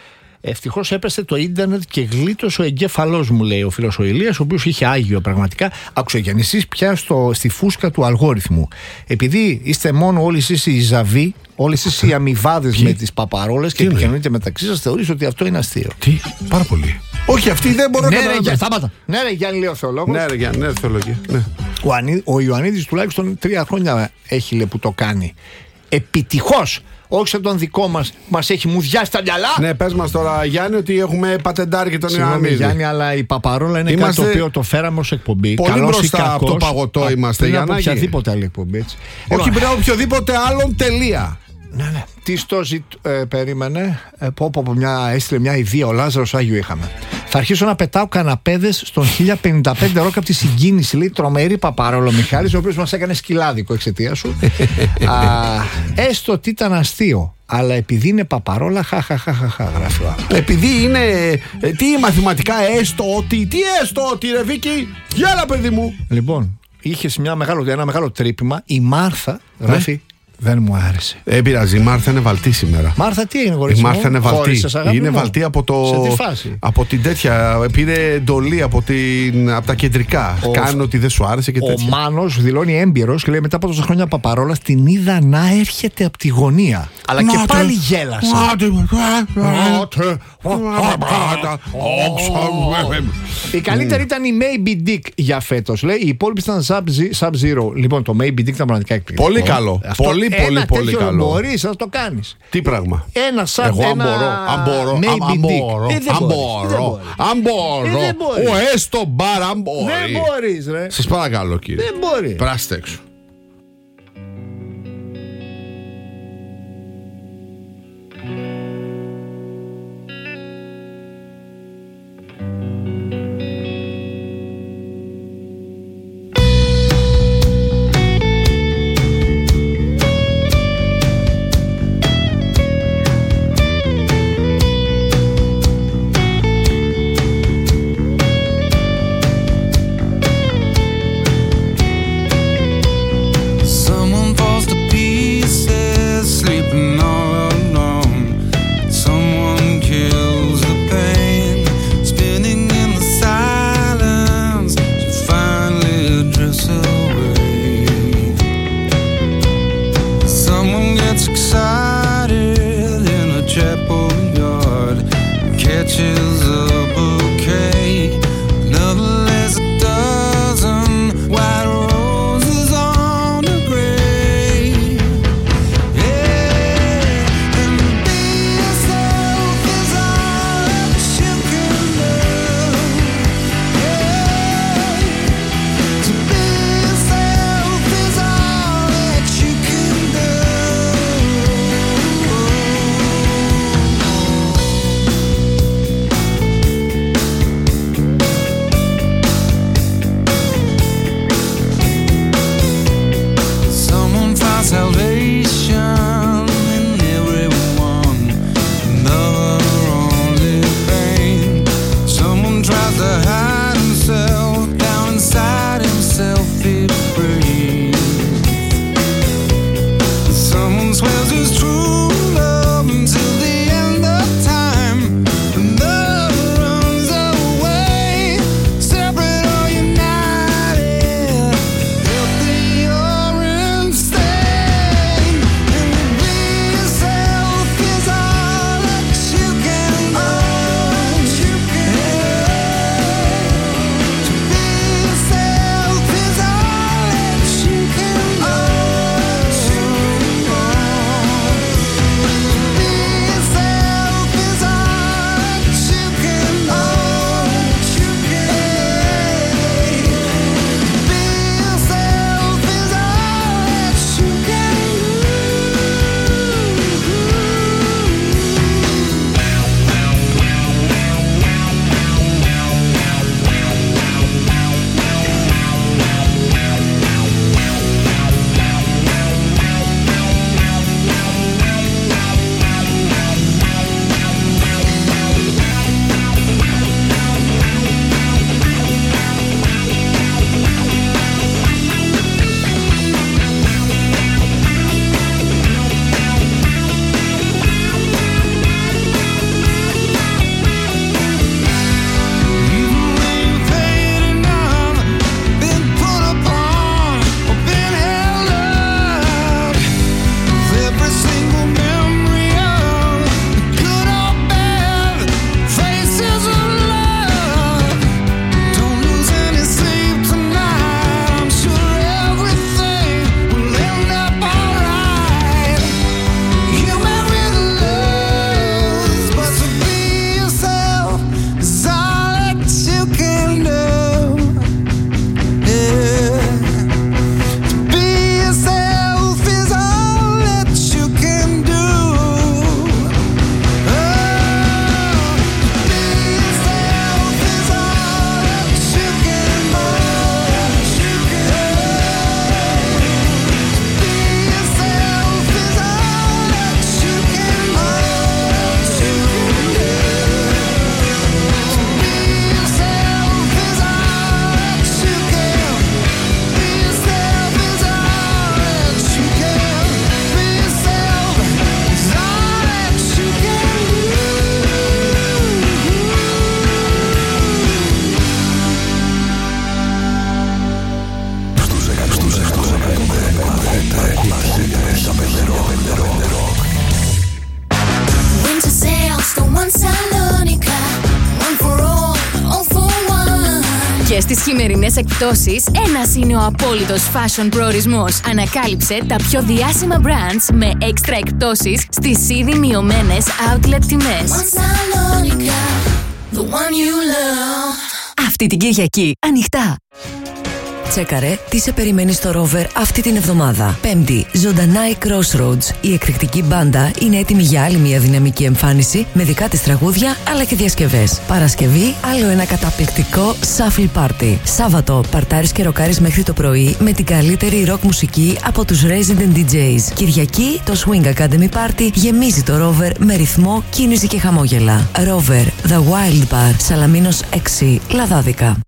Speaker 2: Ευτυχώς έπεσε το ίντερνετ και γλίτωσε ο εγκέφαλός μου, λέει ο φίλος ο Ηλίας, ο οποίος είχε άγιο πραγματικά. Άκουσα Γιάννη, εσείς πια στο, στη φούσκα του αλγόριθμου. Επειδή είστε μόνο όλοι εσείς οι ζαβοί, όλες εσείς οι αμοιβάδες με τις παπαρόλες και επικοινωνείτε μεταξύ σας, θεωρείς ότι αυτό είναι αστείο.
Speaker 3: Τι, πάρα πολύ. Όχι, αυτή δεν μπορώ να
Speaker 2: Ναι, ρε,
Speaker 3: καταλάβω.
Speaker 2: Γιάννη, σταμάτα. Ναι, ρε, Γιάννη, λέει ο θεολόγος.
Speaker 3: Ναι, ρε Γιάννη, ναι, θεολογία. Ναι.
Speaker 2: Ο, Ανί, ο Ιωαννίδης τουλάχιστον τρία χρόνια έχει, λέει, που το κάνει. Επιτυχώς. Όχι σαν τον δικό μας, μας έχει μουδιάσει τα μυαλά.
Speaker 3: Ναι, πες μας τώρα, Γιάννη, ότι έχουμε πατεντάρει και τον
Speaker 2: Συγγνώμη,
Speaker 3: Ιωαννίδη.
Speaker 2: Γιάννη, αλλά η παπαρόλα είναι
Speaker 3: Είμαστε
Speaker 2: κάτι το οποίο το φέραμε ως εκπομπή.
Speaker 3: πολύ
Speaker 2: Καλός ή
Speaker 3: μπροστά από
Speaker 2: κακός,
Speaker 3: το παγωτό
Speaker 2: α,
Speaker 3: είμαστε,
Speaker 2: πριν από
Speaker 3: Γιαννάκη.
Speaker 2: οποιαδήποτε άλλη εκπομπή. Έτσι.
Speaker 3: Όχι
Speaker 2: Λοιπόν,
Speaker 3: πριν από οποιοδήποτε άλλον, τελεία.
Speaker 2: ναι, ναι. Τι στο ζητ, ε, περίμενε. Ε, πω, πω, πω, μια, έστειλε μια ιδέα. Ο Λάζαρος Άγιο είχαμε. Θα αρχίσω να πετάω καναπέδες στον χίλια πενήντα πέντε ρόκ από τη συγκίνηση. Λέει τρομερή παπαρόλο Μιχάλης, ο οποίος μας έκανε σκυλάδικο εξαιτία σου. Α, έστω ότι ήταν αστείο. Αλλά επειδή είναι παπαρόλα, χαχαχαχαχα, γράφει ο άλλος.
Speaker 3: Επειδή είναι. ε, τι μαθηματικά, έστω ότι. Τι έστω ότι, ρε Βίκυ. Γέλα, παιδί μου.
Speaker 2: Λοιπόν, είχε μια μεγάλο, ένα μεγάλο τρύπημα. Η Μάρθα γράφει. Δεν μου άρεσε.
Speaker 3: Δεν πειράζει, η Μάρθα είναι βαλτή σήμερα.
Speaker 2: Μάρθα, τι είναι,
Speaker 3: Η
Speaker 2: γορίτσι μου?
Speaker 3: Μάρθα είναι βαλτή.
Speaker 2: Χώρισες, αγάπη
Speaker 3: Είναι
Speaker 2: μου?
Speaker 3: βαλτή από το.
Speaker 2: Σε τι φάση?
Speaker 3: Από την τέτοια. Πήρε εντολή από, την, από τα κεντρικά.
Speaker 2: Ο-
Speaker 3: Κάνει ότι δεν σου άρεσε και
Speaker 2: Ο
Speaker 3: τέτοια.
Speaker 2: Μάνος δηλώνει έμπειρος και λέει μετά από τόσα χρόνια παπαρόλα την είδα να έρχεται από τη γωνία. Αλλά και
Speaker 3: Νάτε.
Speaker 2: πάλι γέλασε.
Speaker 3: Νάτε.
Speaker 2: Νάτε. Η καλύτερη ήταν η Maybe Dick για φέτος. Λέει οι υπόλοιποι ήταν Sub- Sub-Zero. Λοιπόν, το Maybe Dick ήταν πραγματικά εκπληκτικό.
Speaker 3: Πολύ καλό.
Speaker 2: Αυτό,
Speaker 3: Πολύ,
Speaker 2: ένα
Speaker 3: πολύ, πολύ
Speaker 2: τέτοιο
Speaker 3: καλό.
Speaker 2: μπορείς να το κάνεις.
Speaker 3: Τι πράγμα.
Speaker 2: Ένα sub,
Speaker 3: Εγώ αν
Speaker 2: ένα
Speaker 3: μπορώ, αν μπορώ,
Speaker 2: Maybe
Speaker 3: αν- αν
Speaker 2: Dick.
Speaker 3: μπορώ,
Speaker 2: Ε, δεν
Speaker 3: αν
Speaker 2: μπορείς, δεν
Speaker 3: μπορώ,
Speaker 2: μπορείς.
Speaker 3: αν μπορώ,
Speaker 2: Ε, δεν μπορείς.
Speaker 3: ο έστω μπαρ αν μπορεί.
Speaker 2: Δεν μπορείς, ρε.
Speaker 3: Σας παρακαλώ, κύριε.
Speaker 2: Δεν μπορεί.
Speaker 3: Πράστε έξω.
Speaker 7: τις χειμερινές εκπτώσεις, ένας είναι ο απόλυτος fashion προορισμός. Ανακάλυψε τα πιο διάσημα brands με έξτρα εκπτώσεις στις ήδη μειωμένες outlet τιμές. Αυτή την Κυριακή, ανοιχτά.
Speaker 8: Τσέκαρε τι σε περιμένει στο Rover αυτή την εβδομάδα. Πέμπτη, ζωντανά η Crossroads. Η εκρηκτική μπάντα είναι έτοιμη για άλλη μια δυναμική εμφάνιση με δικά της τραγούδια αλλά και διασκευές. Παρασκευή, άλλο ένα καταπληκτικό shuffle party. Σάββατο, παρτάρεις και ροκάρεις μέχρι το πρωί με την καλύτερη rock μουσική από τους Resident ντι τζέις. Κυριακή, το Swing Academy Party γεμίζει το Rover με ρυθμό, κίνηση και χαμόγελα. Rover, The Wild Bar, Σαλαμίνος έξι, Λαδάδικα.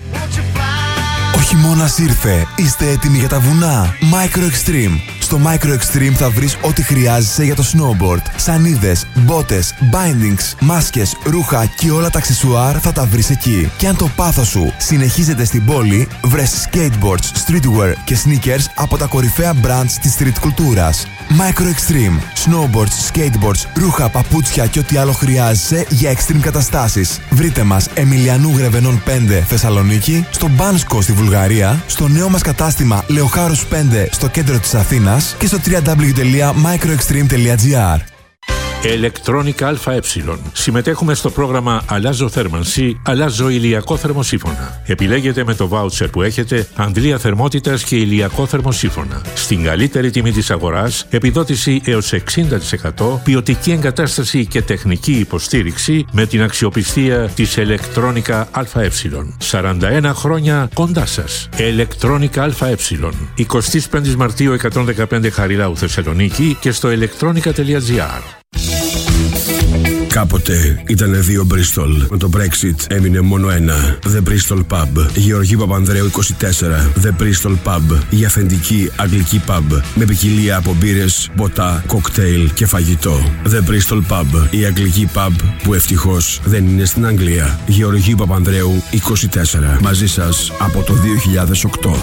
Speaker 5: Ο χειμώνας ήρθε. Είστε έτοιμοι για τα βουνά? Micro Extreme. Στο Micro Extreme θα βρεις ό,τι χρειάζεσαι για το snowboard. Σανίδες, μπότες, bindings, μάσκες, ρούχα και όλα τα αξεσουάρ θα τα βρεις εκεί. Και αν το πάθος σου συνεχίζεται στην πόλη, βρες skateboards, streetwear και sneakers από τα κορυφαία brands της street κουλτούρας. Micro Extreme. Snowboards, skateboards, ρούχα, παπούτσια και ό,τι άλλο χρειάζεσαι για extreme καταστάσεις. Βρείτε μας Εμιλιανού Γρεβενών πέντε Θεσσαλονίκη, στο Μπάνσκο στη Βουλγαρία, στο νέο μας κατάστημα Λεοχάρους πέντε στο κέντρο της Αθήνας και στο double-u double-u double-u τελεία microextreme τελεία gr.
Speaker 9: Electronica ΑΕ. Συμμετέχουμε στο πρόγραμμα Αλλάζω θέρμανση, αλλάζω ηλιακό θερμοσύφωνα. Επιλέγετε με το βάουτσερ που έχετε αντλία θερμότητας και ηλιακό θερμοσύφωνα. Στην καλύτερη τιμή της αγοράς, επιδότηση έως εξήντα τοις εκατό, ποιοτική εγκατάσταση και τεχνική υποστήριξη με την αξιοπιστία της Electronica ΑΕ. σαράντα ένα χρόνια κοντά σας. Electronica ΑΕ. εικοστή πέμπτη Μαρτίου εκατόν δεκαπέντε Χαριλάου Θεσσαλονίκη και στο electronica τελεία gr.
Speaker 10: Κάποτε ήτανε δύο Bristol. Με το Brexit έμεινε μόνο ένα. The Bristol Pub. Γεωργίου Παπανδρέου είκοσι τέσσερα. The Bristol Pub. Η αυθεντική αγγλική pub. Με ποικιλία από μπύρες, ποτά, κοκτέιλ και φαγητό. The Bristol Pub. Η αγγλική pub που ευτυχώς δεν είναι στην Αγγλία. Γεωργίου Παπανδρέου είκοσι τέσσερα. Μαζί σας από το δύο χιλιάδες οκτώ.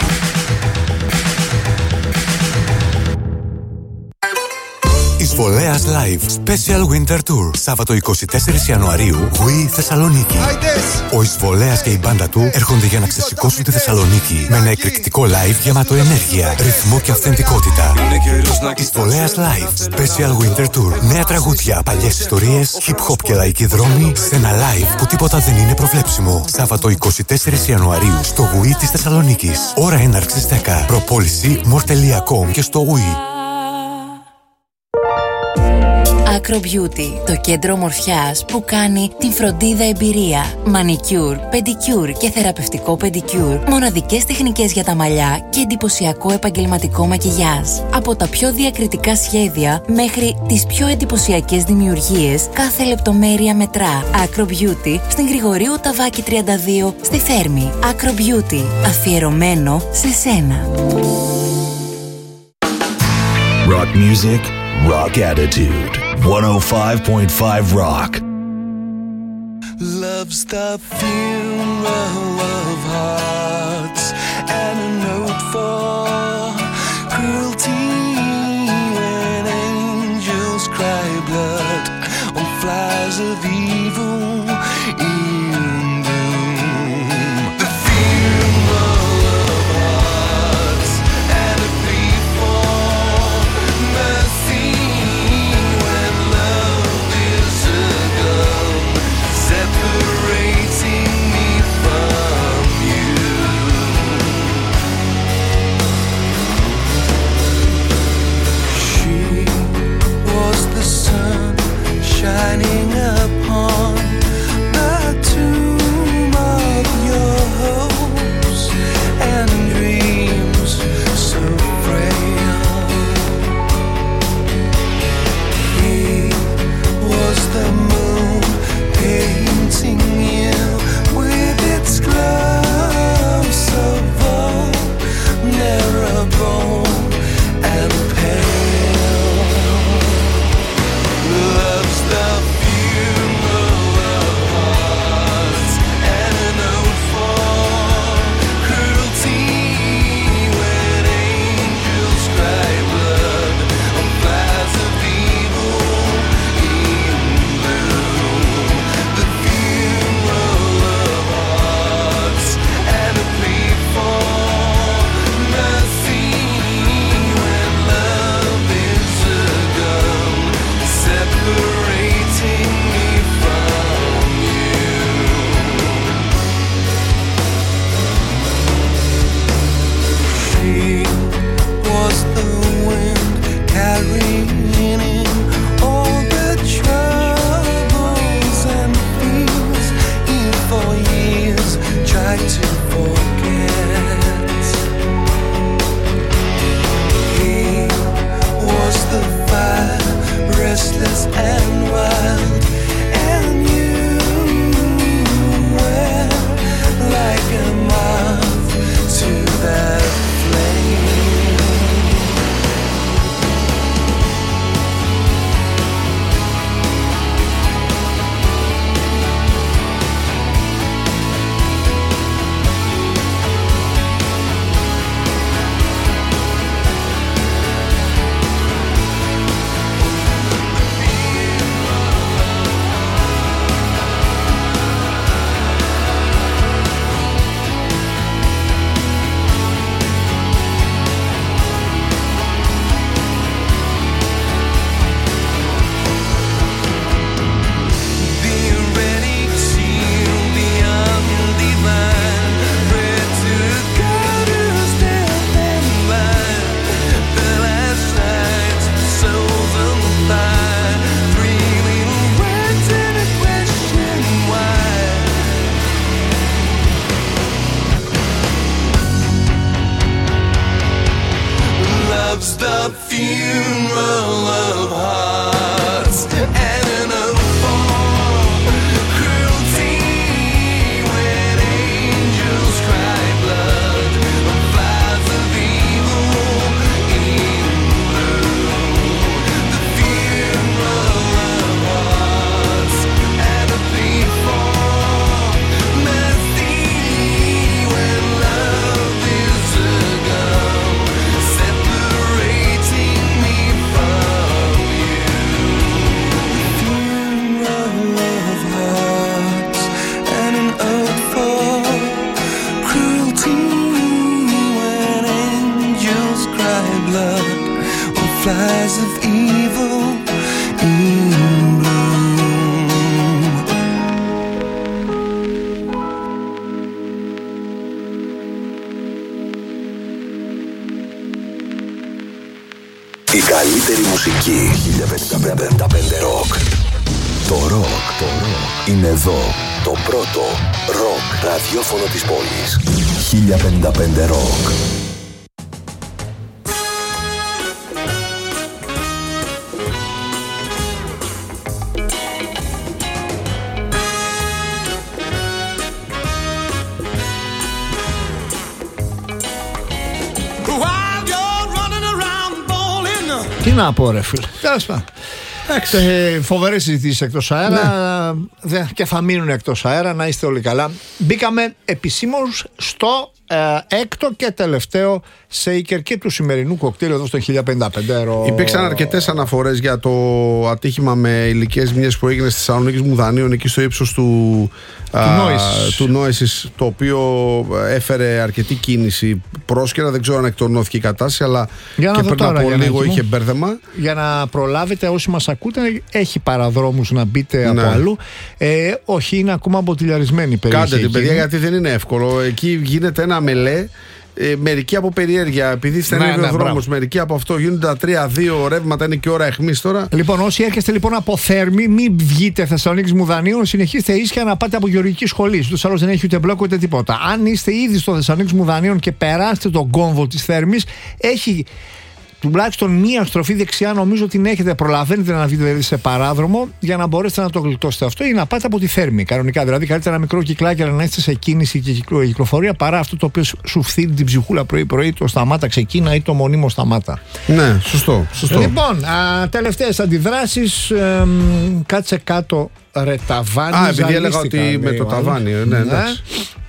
Speaker 5: Εισβολέας Live Special Winter Tour. Σάββατο εικοστή τέταρτη Ιανουαρίου, Γουί, Θεσσαλονίκη. Ο Εισβολέας και η μπάντα του έρχονται για να ξεσηκώσουν τη Θεσσαλονίκη με ένα εκρηκτικό live γεμάτο ενέργεια, ρυθμό και αυθεντικότητα. Εισβολέας Live Special Winter Tour. Νέα τραγούδια, παλιές ιστορίες, hip hop και λαϊκοί δρόμοι σε ένα live που τίποτα δεν είναι προβλέψιμο. Σάββατο εικοστή τέταρτη Ιανουαρίου στο Γουί της Θεσσαλονίκης. Ώρα έναρξης δέκα. Προπόληση μορ τελεία κομ και στο Γουί.
Speaker 7: Acro Beauty, το κέντρο ομορφιάς που κάνει την φροντίδα εμπειρία. Μανικιούρ, πεντικιούρ και θεραπευτικό πεντικιούρ. Μοναδικές τεχνικές για τα μαλλιά και εντυπωσιακό επαγγελματικό μακιγιάζ. Από τα πιο διακριτικά σχέδια μέχρι τις πιο εντυπωσιακές δημιουργίες, κάθε λεπτομέρεια μετρά. Acro Beauty στην Γρηγορίου Ταβάκη τριάντα δύο στη Θέρμη. Acro Beauty, αφιερωμένο σε σένα.
Speaker 5: Rock music, rock attitude. εκατόν πέντε κόμμα πέντε Rock.
Speaker 4: Love's the funeral of hearts and a note for cruelty when angels cry blood on flies of evil in doom. The funeral of hearts and a plea for mercy. Separating me from you.
Speaker 1: a funeral of hearts and an oath for cruelty when angels cry blood of flies of evil in bloom. The funeral of hearts and a plea for mercy when love is a gun separating me from you. Funeral of hearts and an oath for cruelty when angels cry blood or flies of evil in bloom.
Speaker 5: Η καλύτερη μουσική χίλια πεντακόσια πενήντα πέντε ροκ. Το ροκ, το ροκ είναι εδώ. Το πρώτο ροκ ραδιόφωνο της πόλης. χίλια πενήντα πέντε ροκ.
Speaker 1: While you're running around bowling.
Speaker 2: Τι να πω, ρε φίλε. Τέλος πάντων. Ε, φοβερές συζητήσεις εκτός αέρα δε, και θα μείνουν εκτός αέρα. Να είστε όλοι καλά. Μπήκαμε επισήμως στο ε, έκτο και τελευταίο σέικερ και του σημερινού κοκτέιλ εδώ στο χίλια πενήντα πέντε.
Speaker 3: Υπήρξαν αρκετές αναφορές για το ατύχημα με υλικές μιες που έγινε στη Θεσσαλονίκη Μουδανίων, εκεί στο ύψος του, του Νόησης, το οποίο έφερε αρκετή κίνηση πρόσκαιρα. Δεν ξέρω αν εκτονώθηκε η κατάσταση, αλλά
Speaker 2: για
Speaker 3: και πριν
Speaker 2: τώρα,
Speaker 3: από λίγο
Speaker 2: μου,
Speaker 3: είχε μπέρδεμα.
Speaker 2: Για να προλάβετε όσοι μας ακούτε, έχει παραδρόμους να μπείτε ναι. από αλλού. Ε, όχι, είναι ακόμα μποτιλιαρισμένη η περιοχή.
Speaker 3: Κάντε την παιδιά, γιατί δεν είναι εύκολο. Εκεί γίνεται ένα μελέ. Ε, μερικοί από περιέργεια, επειδή στενεύει ναι, ο ναι, δρόμος, μερικοί από αυτό γίνονται τα τρία δύο ρεύματα, είναι και ώρα αιχμής τώρα.
Speaker 2: Λοιπόν, όσοι έρχεστε λοιπόν από Θέρμη, μην βγείτε Θεσσαλονίκης Μουδανίων, συνεχίστε ίσια να πάτε από Γεωργική Σχολή. Ούτως άλλως δεν έχει ούτε μπλόκο ούτε τίποτα. Αν είστε ήδη στο Θεσσαλονίκης Μουδανίων και περάστε τον κόμβο της Θέρμης, έχει τουλάχιστον μία στροφή δεξιά, νομίζω την έχετε, προλαβαίνετε να βγείτε δηλαδή σε παράδρομο για να μπορέσετε να το γλιτώσετε αυτό ή να πάτε από τη Θέρμη. Κανονικά δηλαδή, καλύτερα ένα μικρό κυκλάκι να είστε σε κίνηση και κυκλοφορία παρά αυτό το οποίο σου φθήνει την ψυχούλα πρωί-πρωί, το σταμάτα ξεκίνα ή το μονίμω σταμάτα.
Speaker 3: Ναι, σωστό. σωστό.
Speaker 2: Λοιπόν, τελευταίες αντιδράσεις. Ε, κάτσε κάτω, ρε ταβάνι.
Speaker 3: Α, επειδή έλεγα ότι με το ταβάνι. Ναι, εντάξει.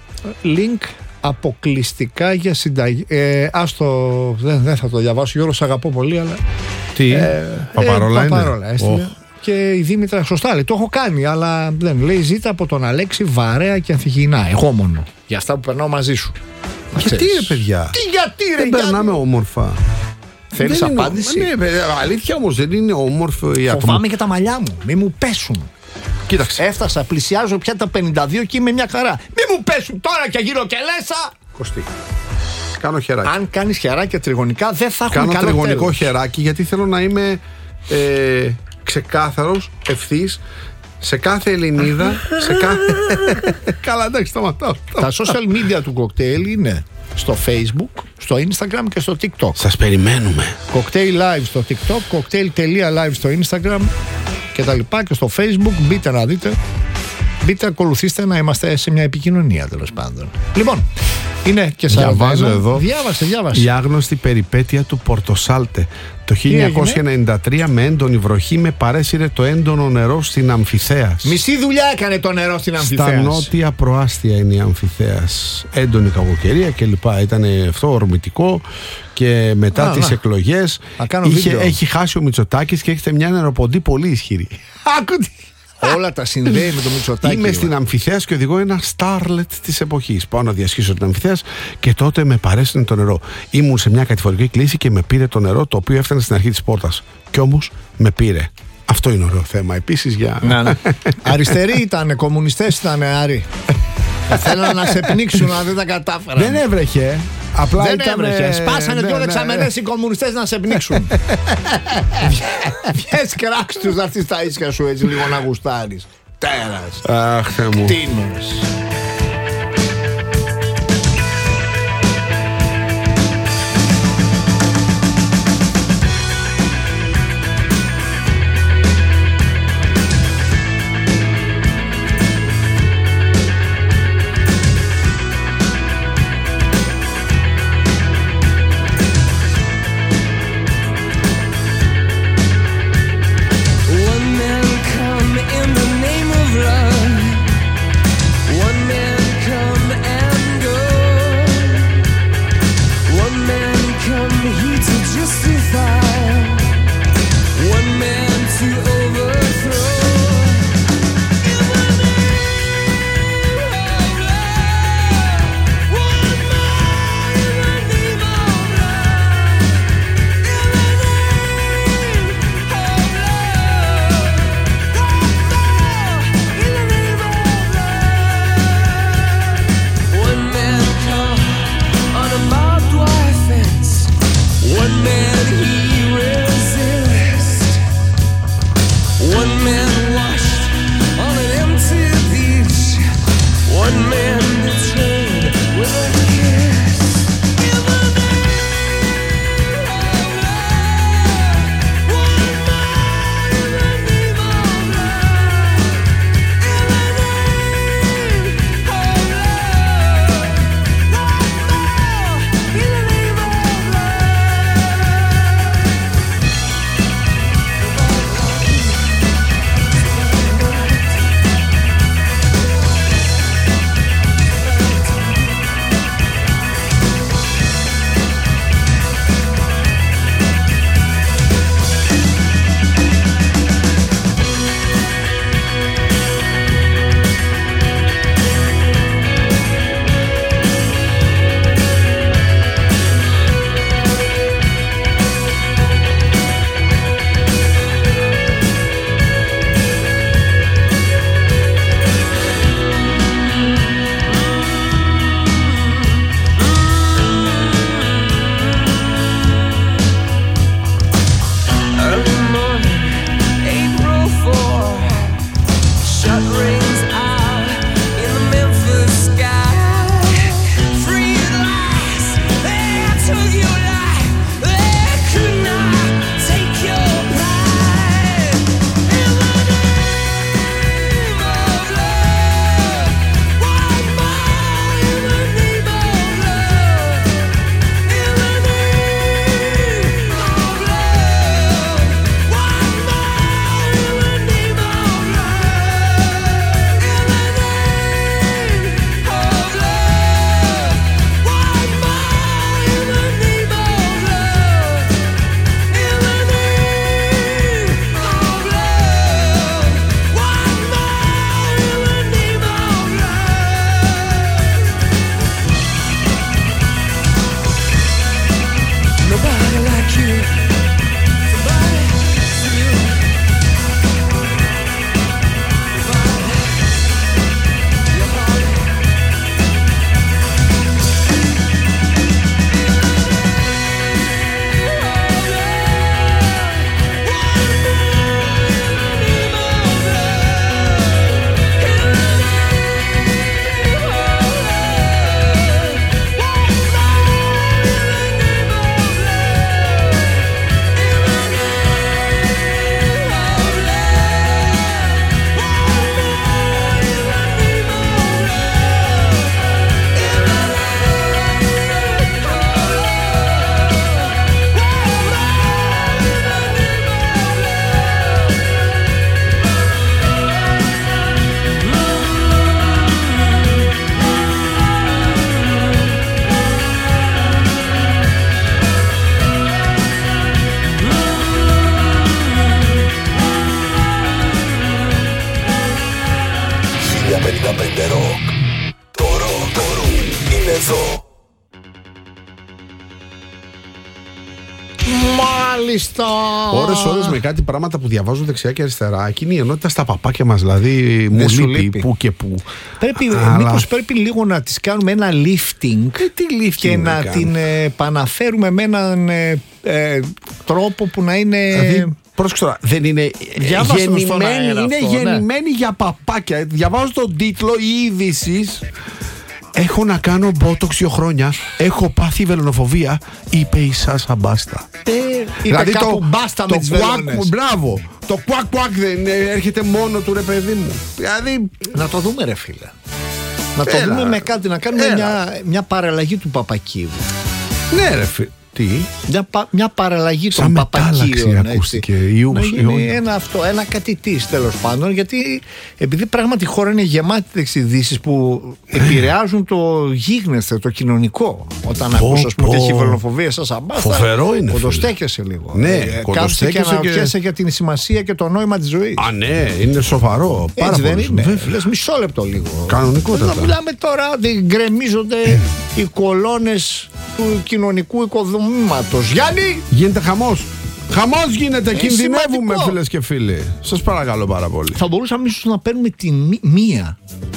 Speaker 2: Link αποκλειστικά για συνταγή. Ε, άστο, δεν, δεν θα το διαβάσω. Γιώργο, σ' αγαπώ πολύ, αλλά.
Speaker 3: Τι, ε, παπαρόλα
Speaker 2: ε,
Speaker 3: είναι.
Speaker 2: Παπαρόλα, έστειλε. Oh. Και η Δήμητρα, σωστά λέει, το έχω κάνει, αλλά δεν λέει, ζήτα από τον Αλέξη βαρέα και ανθυγιεινά. Εγώ μόνο. Για αυτά που περνάω μαζί σου.
Speaker 3: Γιατί ρε παιδιά.
Speaker 2: Τι γιατί ρε.
Speaker 3: Δεν περνάμε όμορφα.
Speaker 2: Θέλεις απάντηση.
Speaker 3: Είναι, ναι, αλήθεια όμως, δεν είναι όμορφο η ατμόσφαιρα.
Speaker 2: Φοβάμαι και τα μαλλιά μου. Μη μου πέσουν.
Speaker 3: Κοίταξε.
Speaker 2: Έφτασα, πλησιάζω πια τα πενήντα δύο και είμαι μια χαρά. Μη μου πέσουν τώρα και γύρω και λέσα.
Speaker 3: Κωστή. Κάνω χεράκι.
Speaker 2: Αν κάνεις χεράκια τριγωνικά, δεν θα έχουν
Speaker 3: Κάνω τριγωνικό τέλος. Χεράκι, γιατί θέλω να είμαι ε, ξεκάθαρος, ευθύς. Σε κάθε Ελληνίδα, σε κάθε. Καλά, εντάξει, σταματάω.
Speaker 2: Τα social media του κοκτέιλ είναι στο Facebook, στο Instagram και στο TikTok.
Speaker 3: Σας περιμένουμε.
Speaker 2: Cocktail Live στο TikTok, cocktail.live στο Instagram και τα λοιπά, και στο Facebook. Μπείτε να δείτε. Μπείτε, ακολουθήστε, να είμαστε σε μια επικοινωνία τέλος πάντων. Λοιπόν, είναι και σαν
Speaker 3: διαβάζω εδώ.
Speaker 2: Διάβασε, διάβασε.
Speaker 3: Η άγνωστη περιπέτεια του Πορτοσάλτε. Το χίλια εννιακόσια ενενήντα τρία με έντονη βροχή με παρέσυρε το έντονο νερό στην Αμφιθέας.
Speaker 2: Μισή δουλειά έκανε το νερό στην Αμφιθέας.
Speaker 3: Στα νότια προάστια είναι η Αμφιθέας. Έντονη κακοκαιρία κλπ. Ήταν αυτό ορμητικό. Και μετά τις εκλογές είχε, έχει χάσει ο Μητσοτάκης και έχετε μια νεροποντή πολύ ισχυρή.
Speaker 2: Άκουτε. Όλα τα συνδέει με το Μητσοτάκη.
Speaker 3: Είμαι στην Αμφιθέας και οδηγώ ένα Starlet της εποχής. Πάω να διασχίσω την Αμφιθέας και τότε με παρέσυρε το νερό. Ήμουν σε μια κατηφορική κλίση και με πήρε το νερό, το οποίο έφτανε στην αρχή της πόρτας. Κι όμως με πήρε. Αυτό είναι ωραίο θέμα επίσης για.
Speaker 2: Να, ναι. Αριστεροί ήταν, κομμουνιστές ήταν, Άρη. Θέλανε να σε πνίξουν, αλλά δεν τα κατάφεραν.
Speaker 3: Δεν έβρεχε. Απλά
Speaker 2: δεν
Speaker 3: ήταν...
Speaker 2: έβρεχε. Σπάσανε
Speaker 3: ναι,
Speaker 2: δύο
Speaker 3: ναι,
Speaker 2: δεξαμενές οι κομμουνιστές να σε πνίξουν. Βγες κράξ τους να έρθεις στα ίσια σου έτσι λίγο να γουστάρεις. Τέρας.
Speaker 3: Αχ, Θεέ μου.
Speaker 2: Κτίνος. Ευχαριστώ.
Speaker 3: Ώρες ώρες με κάτι πράγματα που διαβάζω δεξιά και αριστερά. Εκείνη η ενότητα στα παπάκια μας, δηλαδή μου
Speaker 2: σου
Speaker 3: λείπει
Speaker 2: λείπει.
Speaker 3: που και που.
Speaker 2: Πρέπει,
Speaker 3: Αλλά-
Speaker 2: μήπως πρέπει λίγο να της κάνουμε ένα lifting
Speaker 3: Ε, τι lifting
Speaker 2: και
Speaker 3: να
Speaker 2: να
Speaker 3: κάνουμε?
Speaker 2: την ε, επαναφέρουμε με έναν ε, ε, τρόπο που να είναι.
Speaker 3: Δηλαδή, πρόσεξε τώρα, δεν είναι
Speaker 2: Διάβασε το στον
Speaker 3: γεννημένη,
Speaker 2: αέρα
Speaker 3: είναι
Speaker 2: αυτό, ναι.
Speaker 3: γεννημένη για παπάκια. Διαβάζω τον τίτλο η είδηση. Έχω να κάνω μπότοξ δύο χρόνια. Έχω πάθει βελονοφοβία, είπε η Σάσα Μπάστα.
Speaker 2: Ε, είπε κάπου μπάστα με
Speaker 3: το
Speaker 2: τις
Speaker 3: κουάκ,
Speaker 2: βελόνες.
Speaker 3: μπράβο. Το κουάκ κουάκ δεν ε, έρχεται μόνο του, ρε παιδί μου. Δηλαδή.
Speaker 2: Να το δούμε, ρε φίλε. Να το
Speaker 3: Έλα.
Speaker 2: δούμε με κάτι, να κάνουμε
Speaker 3: Έλα.
Speaker 2: μια, μια παραλλαγή του Παπακίου.
Speaker 3: Ναι, ρε φίλε. Τι.
Speaker 2: Μια, πα- μια παραλλαγή
Speaker 3: Σαν
Speaker 2: των
Speaker 3: μετάλλαξη
Speaker 2: Παπακίων. έτσι.
Speaker 3: ακούστηκε, ιούς,
Speaker 2: Να γίνει
Speaker 3: αιώνια.
Speaker 2: ένα αυτό, ένα κάτι της τέλος πάντων. Γιατί επειδή πράγματι η χώρα είναι γεμάτη εξειδήσεις που επηρεάζουν το γίγνεσθε, το κοινωνικό. Όταν ακούς, ας πούμε,
Speaker 3: πω.
Speaker 2: ότι έχει βελονοφοβία σας αμπάστα.
Speaker 3: Φοβερό είναι,
Speaker 2: Κοντοστέκεσαι λίγο.
Speaker 3: Ναι,
Speaker 2: Ε, κάθεσαι και
Speaker 3: κοντοστέκεσαι
Speaker 2: αναρωτιέσαι
Speaker 3: και-
Speaker 2: για την σημασία και το νόημα της ζωής.
Speaker 3: Α, ναι, είναι σοβαρό. Πάρα
Speaker 2: Έτσι δεν
Speaker 3: πολύ
Speaker 2: είναι.
Speaker 3: σοβαρό.
Speaker 2: Λες μισό λεπτό λίγο.
Speaker 3: Κανονικότατα.
Speaker 2: Να μιλάμε τώρα ότι γκρεμίζονται οι κολόνες του κοινωνικού οικοδομήματος. Γιάννη!
Speaker 3: Γίνεται χαμός. Χαμός γίνεται, κινδυνεύουμε,
Speaker 2: σημαντικό.
Speaker 3: φίλες και φίλοι. Σας παρακαλώ πάρα πολύ.
Speaker 2: Θα μπορούσαμε ίσως να παίρνουμε τη μη- μία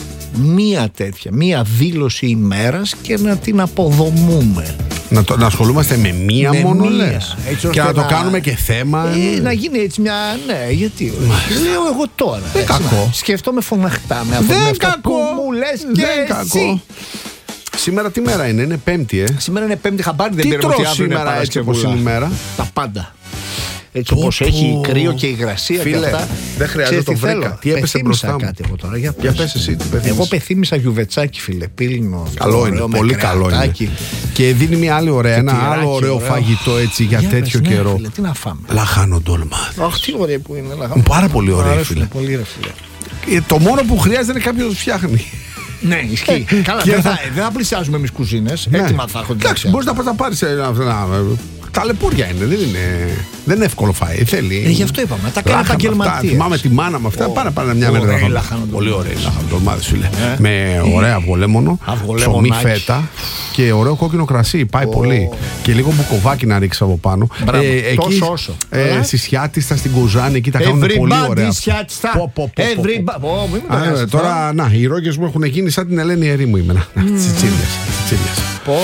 Speaker 2: μία τέτοια, μία δήλωση ημέρας και να την αποδομούμε.
Speaker 3: Να, το, να ασχολούμαστε με μία
Speaker 2: Με
Speaker 3: μόνο,
Speaker 2: μία,
Speaker 3: λες.
Speaker 2: έτσι
Speaker 3: Και
Speaker 2: ώστε
Speaker 3: να το
Speaker 2: να-
Speaker 3: κάνουμε και θέμα.
Speaker 2: Ε, να γίνει έτσι μια. Ναι, γιατί. Λέω εγώ τώρα.
Speaker 3: Δεν
Speaker 2: έτσι,
Speaker 3: κακό.
Speaker 2: να σκεφτόμαι φωναχτά με αυτό
Speaker 3: Δεν
Speaker 2: με αυτά
Speaker 3: κακό.
Speaker 2: που μου λες και
Speaker 3: Δεν
Speaker 2: εσύ.
Speaker 3: κακό. Σήμερα τι μέρα είναι, είναι Πέμπτη, ε.
Speaker 2: Σήμερα είναι Πέμπτη, χαμπάρι δεν
Speaker 3: Τι
Speaker 2: πήραμε ότι
Speaker 3: τρως
Speaker 2: αύριο είναι
Speaker 3: σήμερα έτσι όπως
Speaker 2: Παρασκευούλα.
Speaker 3: είναι η μέρα?
Speaker 2: Τα πάντα. Έτσι
Speaker 3: Πω,
Speaker 2: όπως
Speaker 3: πω.
Speaker 2: έχει κρύο και υγρασία
Speaker 3: Φίλε,
Speaker 2: και αυτά.
Speaker 3: δεν χρειάζεται,
Speaker 2: Ξέρεις
Speaker 3: το
Speaker 2: τι
Speaker 3: βρήκα.
Speaker 2: θέλω?
Speaker 3: Τι έπεσε
Speaker 2: Πεθύμησα
Speaker 3: μπροστά μου?
Speaker 2: κάτι εγώ τώρα. Για,
Speaker 3: Για πες εσύ, τι πεθύμησες?
Speaker 2: Εγώ πεθύμησα γιουβετσάκι, φίλε. Πύλινο.
Speaker 3: Καλό
Speaker 2: ωραίο,
Speaker 3: είναι,
Speaker 2: με
Speaker 3: πολύ καλό είναι.
Speaker 2: κρεατάκι.
Speaker 3: Και δίνει μια άλλη ωραία, ένα
Speaker 2: τυράκι,
Speaker 3: άλλο ωραίο
Speaker 2: ωραίο.
Speaker 3: φαγητό έτσι για
Speaker 2: Για πες,
Speaker 3: τέτοιο
Speaker 2: ναι,
Speaker 3: καιρό.
Speaker 2: φίλε, τι να φάμε.
Speaker 3: Λαχάνο ντολμάδες.
Speaker 2: Αχ, τι ωραία που είναι. λαχανό.
Speaker 3: Πάρα πολύ ωραία,
Speaker 2: Μ' αρέσουν
Speaker 3: φίλε.
Speaker 2: Πολύ, ρε φίλε.
Speaker 3: Ε, Το μόνο που χρειάζεται είναι κάποιος να το φτιάχνει.
Speaker 2: Ναι, ισχύει. Καλά,
Speaker 3: Και
Speaker 2: δεν
Speaker 3: θα-
Speaker 2: θα, δεν θα πλησιάζουμε εμείς κουζίνες.
Speaker 3: Ναι.
Speaker 2: Έτοιμα θα έχω την
Speaker 3: Εντάξει, μπορείς να πας να πάρεις ένα. ένα- Ταλαιπώρια είναι, δεν είναι, δεν είναι εύκολο φαΐ. Θέλει.
Speaker 2: Ε, γι' αυτό είπαμε, να τα κάνει
Speaker 3: Λάχανα αυτά.
Speaker 2: επαγγελματίες.
Speaker 3: Θυμάμαι τη μάνα με αυτά.
Speaker 2: Ω,
Speaker 3: Πάρα πάρα μια
Speaker 2: ωραία
Speaker 3: μέρα.
Speaker 2: η λαχανοτολμάδες.
Speaker 3: Πολύ ωραία η λαχανοτολμάδες, φίλε.
Speaker 2: Ε.
Speaker 3: Με ωραία αυγολέμονο, ψωμί
Speaker 2: Αυγολέμονάκι.
Speaker 3: φέτα και ωραίο κόκκινο κρασί. Πάει πολύ. Και λίγο μπουκοβάκι να ρίξει από πάνω.
Speaker 2: Μπράβο, τόσο όσο.
Speaker 3: Ε,
Speaker 2: Αλλά-
Speaker 3: στη Σιάτιστα, στην Κοζάνη, εκεί τα κάνουν πολύ
Speaker 2: Everybody
Speaker 3: ωραία.
Speaker 2: σιάτιστα.
Speaker 3: Πω, πω, πω, πω, πω.
Speaker 2: Everybody- Ω, μην με
Speaker 3: Α,
Speaker 2: βγάζεις
Speaker 3: ε,
Speaker 2: τώρα.
Speaker 3: Τώρα, να, οι ρόγες μου έχουν γίνει σαν την Ελένη Ερήμου ημένα. Τσιτσίλιας, τσιτσίλιας.
Speaker 2: Πω.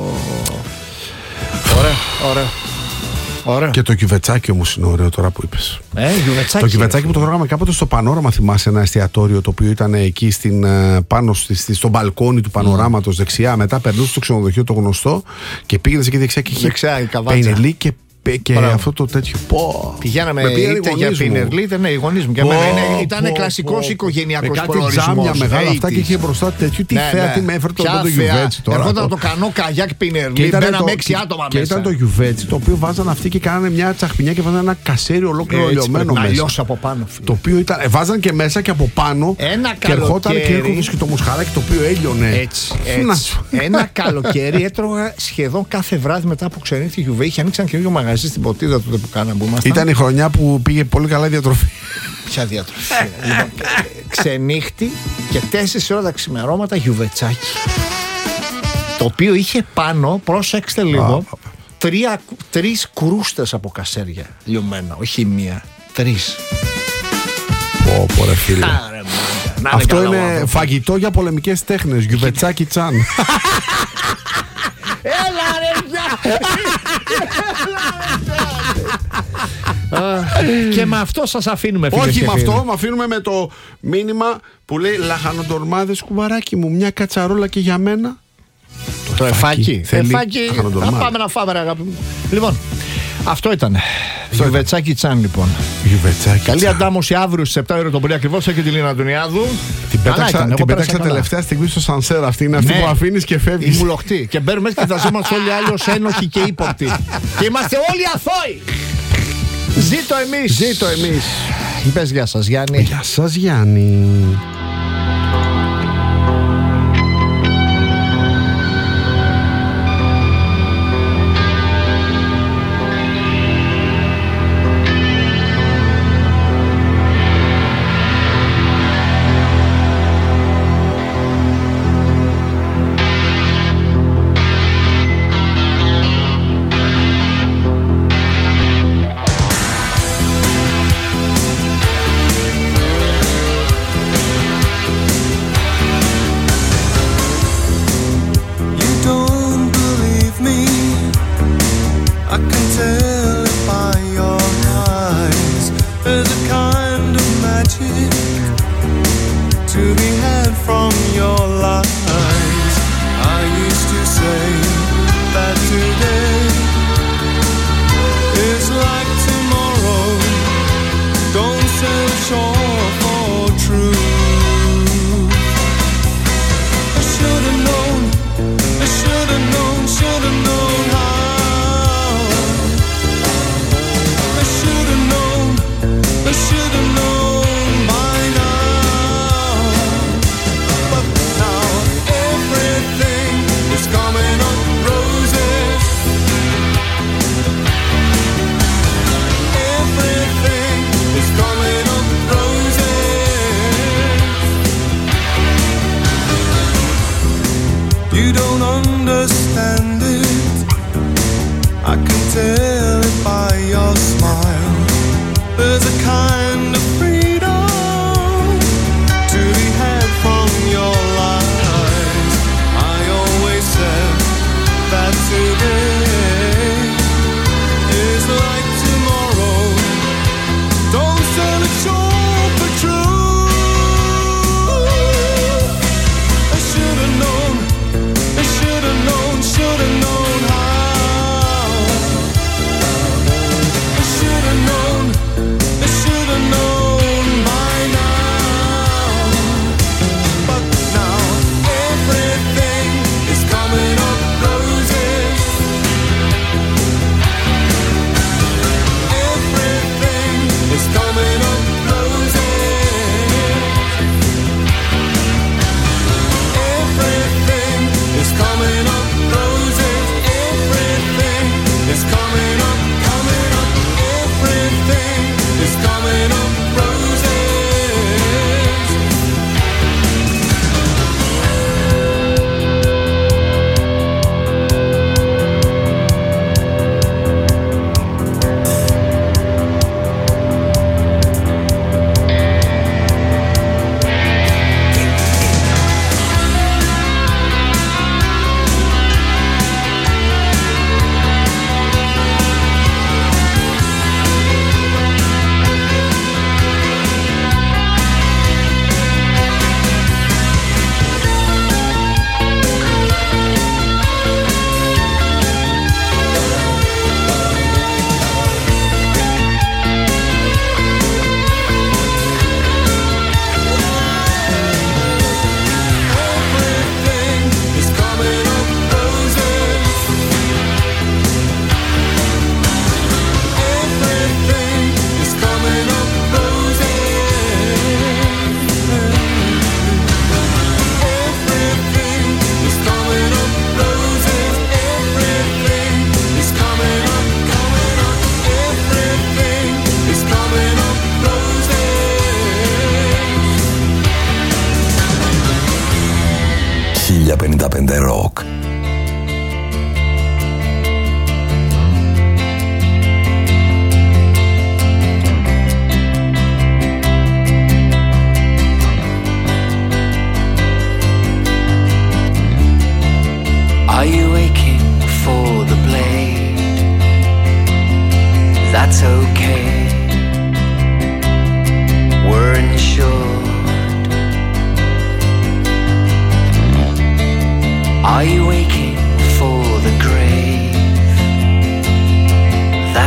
Speaker 2: Ωραία, ωραία. Ωραία.
Speaker 3: Και το κυβετσάκι όμως είναι ωραίο τώρα που είπες.
Speaker 2: Ε, γιουβετσάκι.
Speaker 3: Το κυβετσάκι που το τρώγαμε κάποτε στο Πανόραμα, θυμάσαι, ένα εστιατόριο το οποίο ήταν εκεί στην, ε, πάνω στη, στη- στο μπαλκόνι του Πανοράματος δεξιά. Μετά περνούσε στο ξενοδοχείο το γνωστό και πήγαινε εκεί δεξιά και είχε
Speaker 2: Δεξιά, η καβάτσα.
Speaker 3: πενελί και, και
Speaker 2: Μπράβο.
Speaker 3: αυτό το τέτοιο. Πω.
Speaker 2: Πηγαίναμε
Speaker 3: Με πήγαινε οι
Speaker 2: είτε για
Speaker 3: γονείς μου.
Speaker 2: πινερλί, είτε ναι, οι γονείς μου. Και
Speaker 3: Πω,
Speaker 2: εμένα είναι- ήταν
Speaker 3: πω,
Speaker 2: κλασικός
Speaker 3: πω.
Speaker 2: οικογενειακός
Speaker 3: Με κάτι
Speaker 2: προορισμός.
Speaker 3: τζάμια μεγάλα αυτά
Speaker 2: ογδόντα.
Speaker 3: και είχε μπροστά τέτοιο. Τι
Speaker 2: Ναι,
Speaker 3: θέα,
Speaker 2: ναι.
Speaker 3: τι με έφερε το
Speaker 2: Ποια
Speaker 3: το
Speaker 2: θέα.
Speaker 3: γιουβέτσι τώρα.
Speaker 2: Ερχόταν
Speaker 3: αυτό.
Speaker 2: το κανό καγιάκ
Speaker 3: Και
Speaker 2: πινερλί.
Speaker 3: ήταν,
Speaker 2: Μπαίναμε
Speaker 3: το,
Speaker 2: έξι άτομα
Speaker 3: και
Speaker 2: μέσα.
Speaker 3: ήταν το γιουβέτσι το οποίο βάζαν αυτοί και κάνανε μια τσαχπινιά και βάζανε ένα κασέρι ολόκληρο
Speaker 2: Έτσι,
Speaker 3: λιωμένο
Speaker 2: πρέπει να
Speaker 3: μέσα.
Speaker 2: λιώσει από πάνω, φίλε.
Speaker 3: Το οποίο ήταν, ε, βάζαν και μέσα και από πάνω.
Speaker 2: Ένα
Speaker 3: και ερχόταν και
Speaker 2: καλοκαίρι.
Speaker 3: έρχονταν και το μουσχαλάκι το οποίο έλειωνε.
Speaker 2: Έτσι,
Speaker 3: Να
Speaker 2: έτσι.
Speaker 3: σου-
Speaker 2: Ένα καλοκαίρι έτρωγα σχεδόν κάθε βράδυ μετά που ξενήθη η Γιουβέ. Είχε ανοίξει ένα καινούργιο μαγαζί στην Ποτίδα τότε που κάναμε. Που ήμασταν.
Speaker 3: Ήταν η χρονιά που πήγε πολύ καλά η διατροφή.
Speaker 2: Ποια διατροφή. Λοιπόν, ε, ξενύχτη και τέσσερις ώρα τα ξημερώματα γιουβετσάκι. Το οποίο είχε πάνω, πρόσεξτε λίγο, τρία, τρεις κρούστες από κασέρια λιωμένα. Όχι μία, τρεις.
Speaker 3: Πω, πω, ρε φίλε.
Speaker 2: Άρε, μάγκα. Να
Speaker 3: Αυτό
Speaker 2: καλά ο
Speaker 3: είναι
Speaker 2: άνθρωπος.
Speaker 3: φαγητό για πολεμικές τέχνες. Γιουβετσάκι τσάν.
Speaker 2: Έλα ρε πια. Και με αυτό σας αφήνουμε, φίλες
Speaker 3: Όχι
Speaker 2: και
Speaker 3: με
Speaker 2: φίλοι.
Speaker 3: αυτό, με αφήνουμε με το μήνυμα που λέει λαχανοτορμάδες κουβαράκι μου. Μια κατσαρόλα και για μένα.
Speaker 2: Το εφάκι.
Speaker 3: θέλει
Speaker 2: Εφάκι. Να
Speaker 3: λαχανοτορμάδες.
Speaker 2: πάμε να φάμε, ρε αγάπη μου. Λοιπόν, αυτό ήταν. Γιουβετσάκι τσάν, λοιπόν.
Speaker 3: Γιουβετσάκι
Speaker 2: Καλή
Speaker 3: τσάν.
Speaker 2: αντάμωση αύριο στις επτά ώρα το πρωί ακριβώς. Έχει τη Λίνα Αντωνιάδου.
Speaker 3: Την
Speaker 2: Καλά
Speaker 3: πέταξα,
Speaker 2: ήταν, εγώ
Speaker 3: την
Speaker 2: πέρασα
Speaker 3: πέταξα
Speaker 2: καλά.
Speaker 3: τελευταία στιγμή στο σανσέρ. Αυτή είναι αυτή
Speaker 2: Ναι.
Speaker 3: που αφήνεις και
Speaker 2: Η
Speaker 3: φεύγεις.
Speaker 2: μουλοχτή. Και μπαίνουμε και φανταζόμαστε όλοι άλλοι ως ένοχοι και ύποπτοι. Και είμαστε όλοι αθώοι. Ζήτω εμείς.
Speaker 3: Ζήτω εμείς.
Speaker 2: Είπες γεια σας, Γιάννη.
Speaker 3: Γεια σας Γιάννη.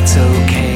Speaker 11: that's okay.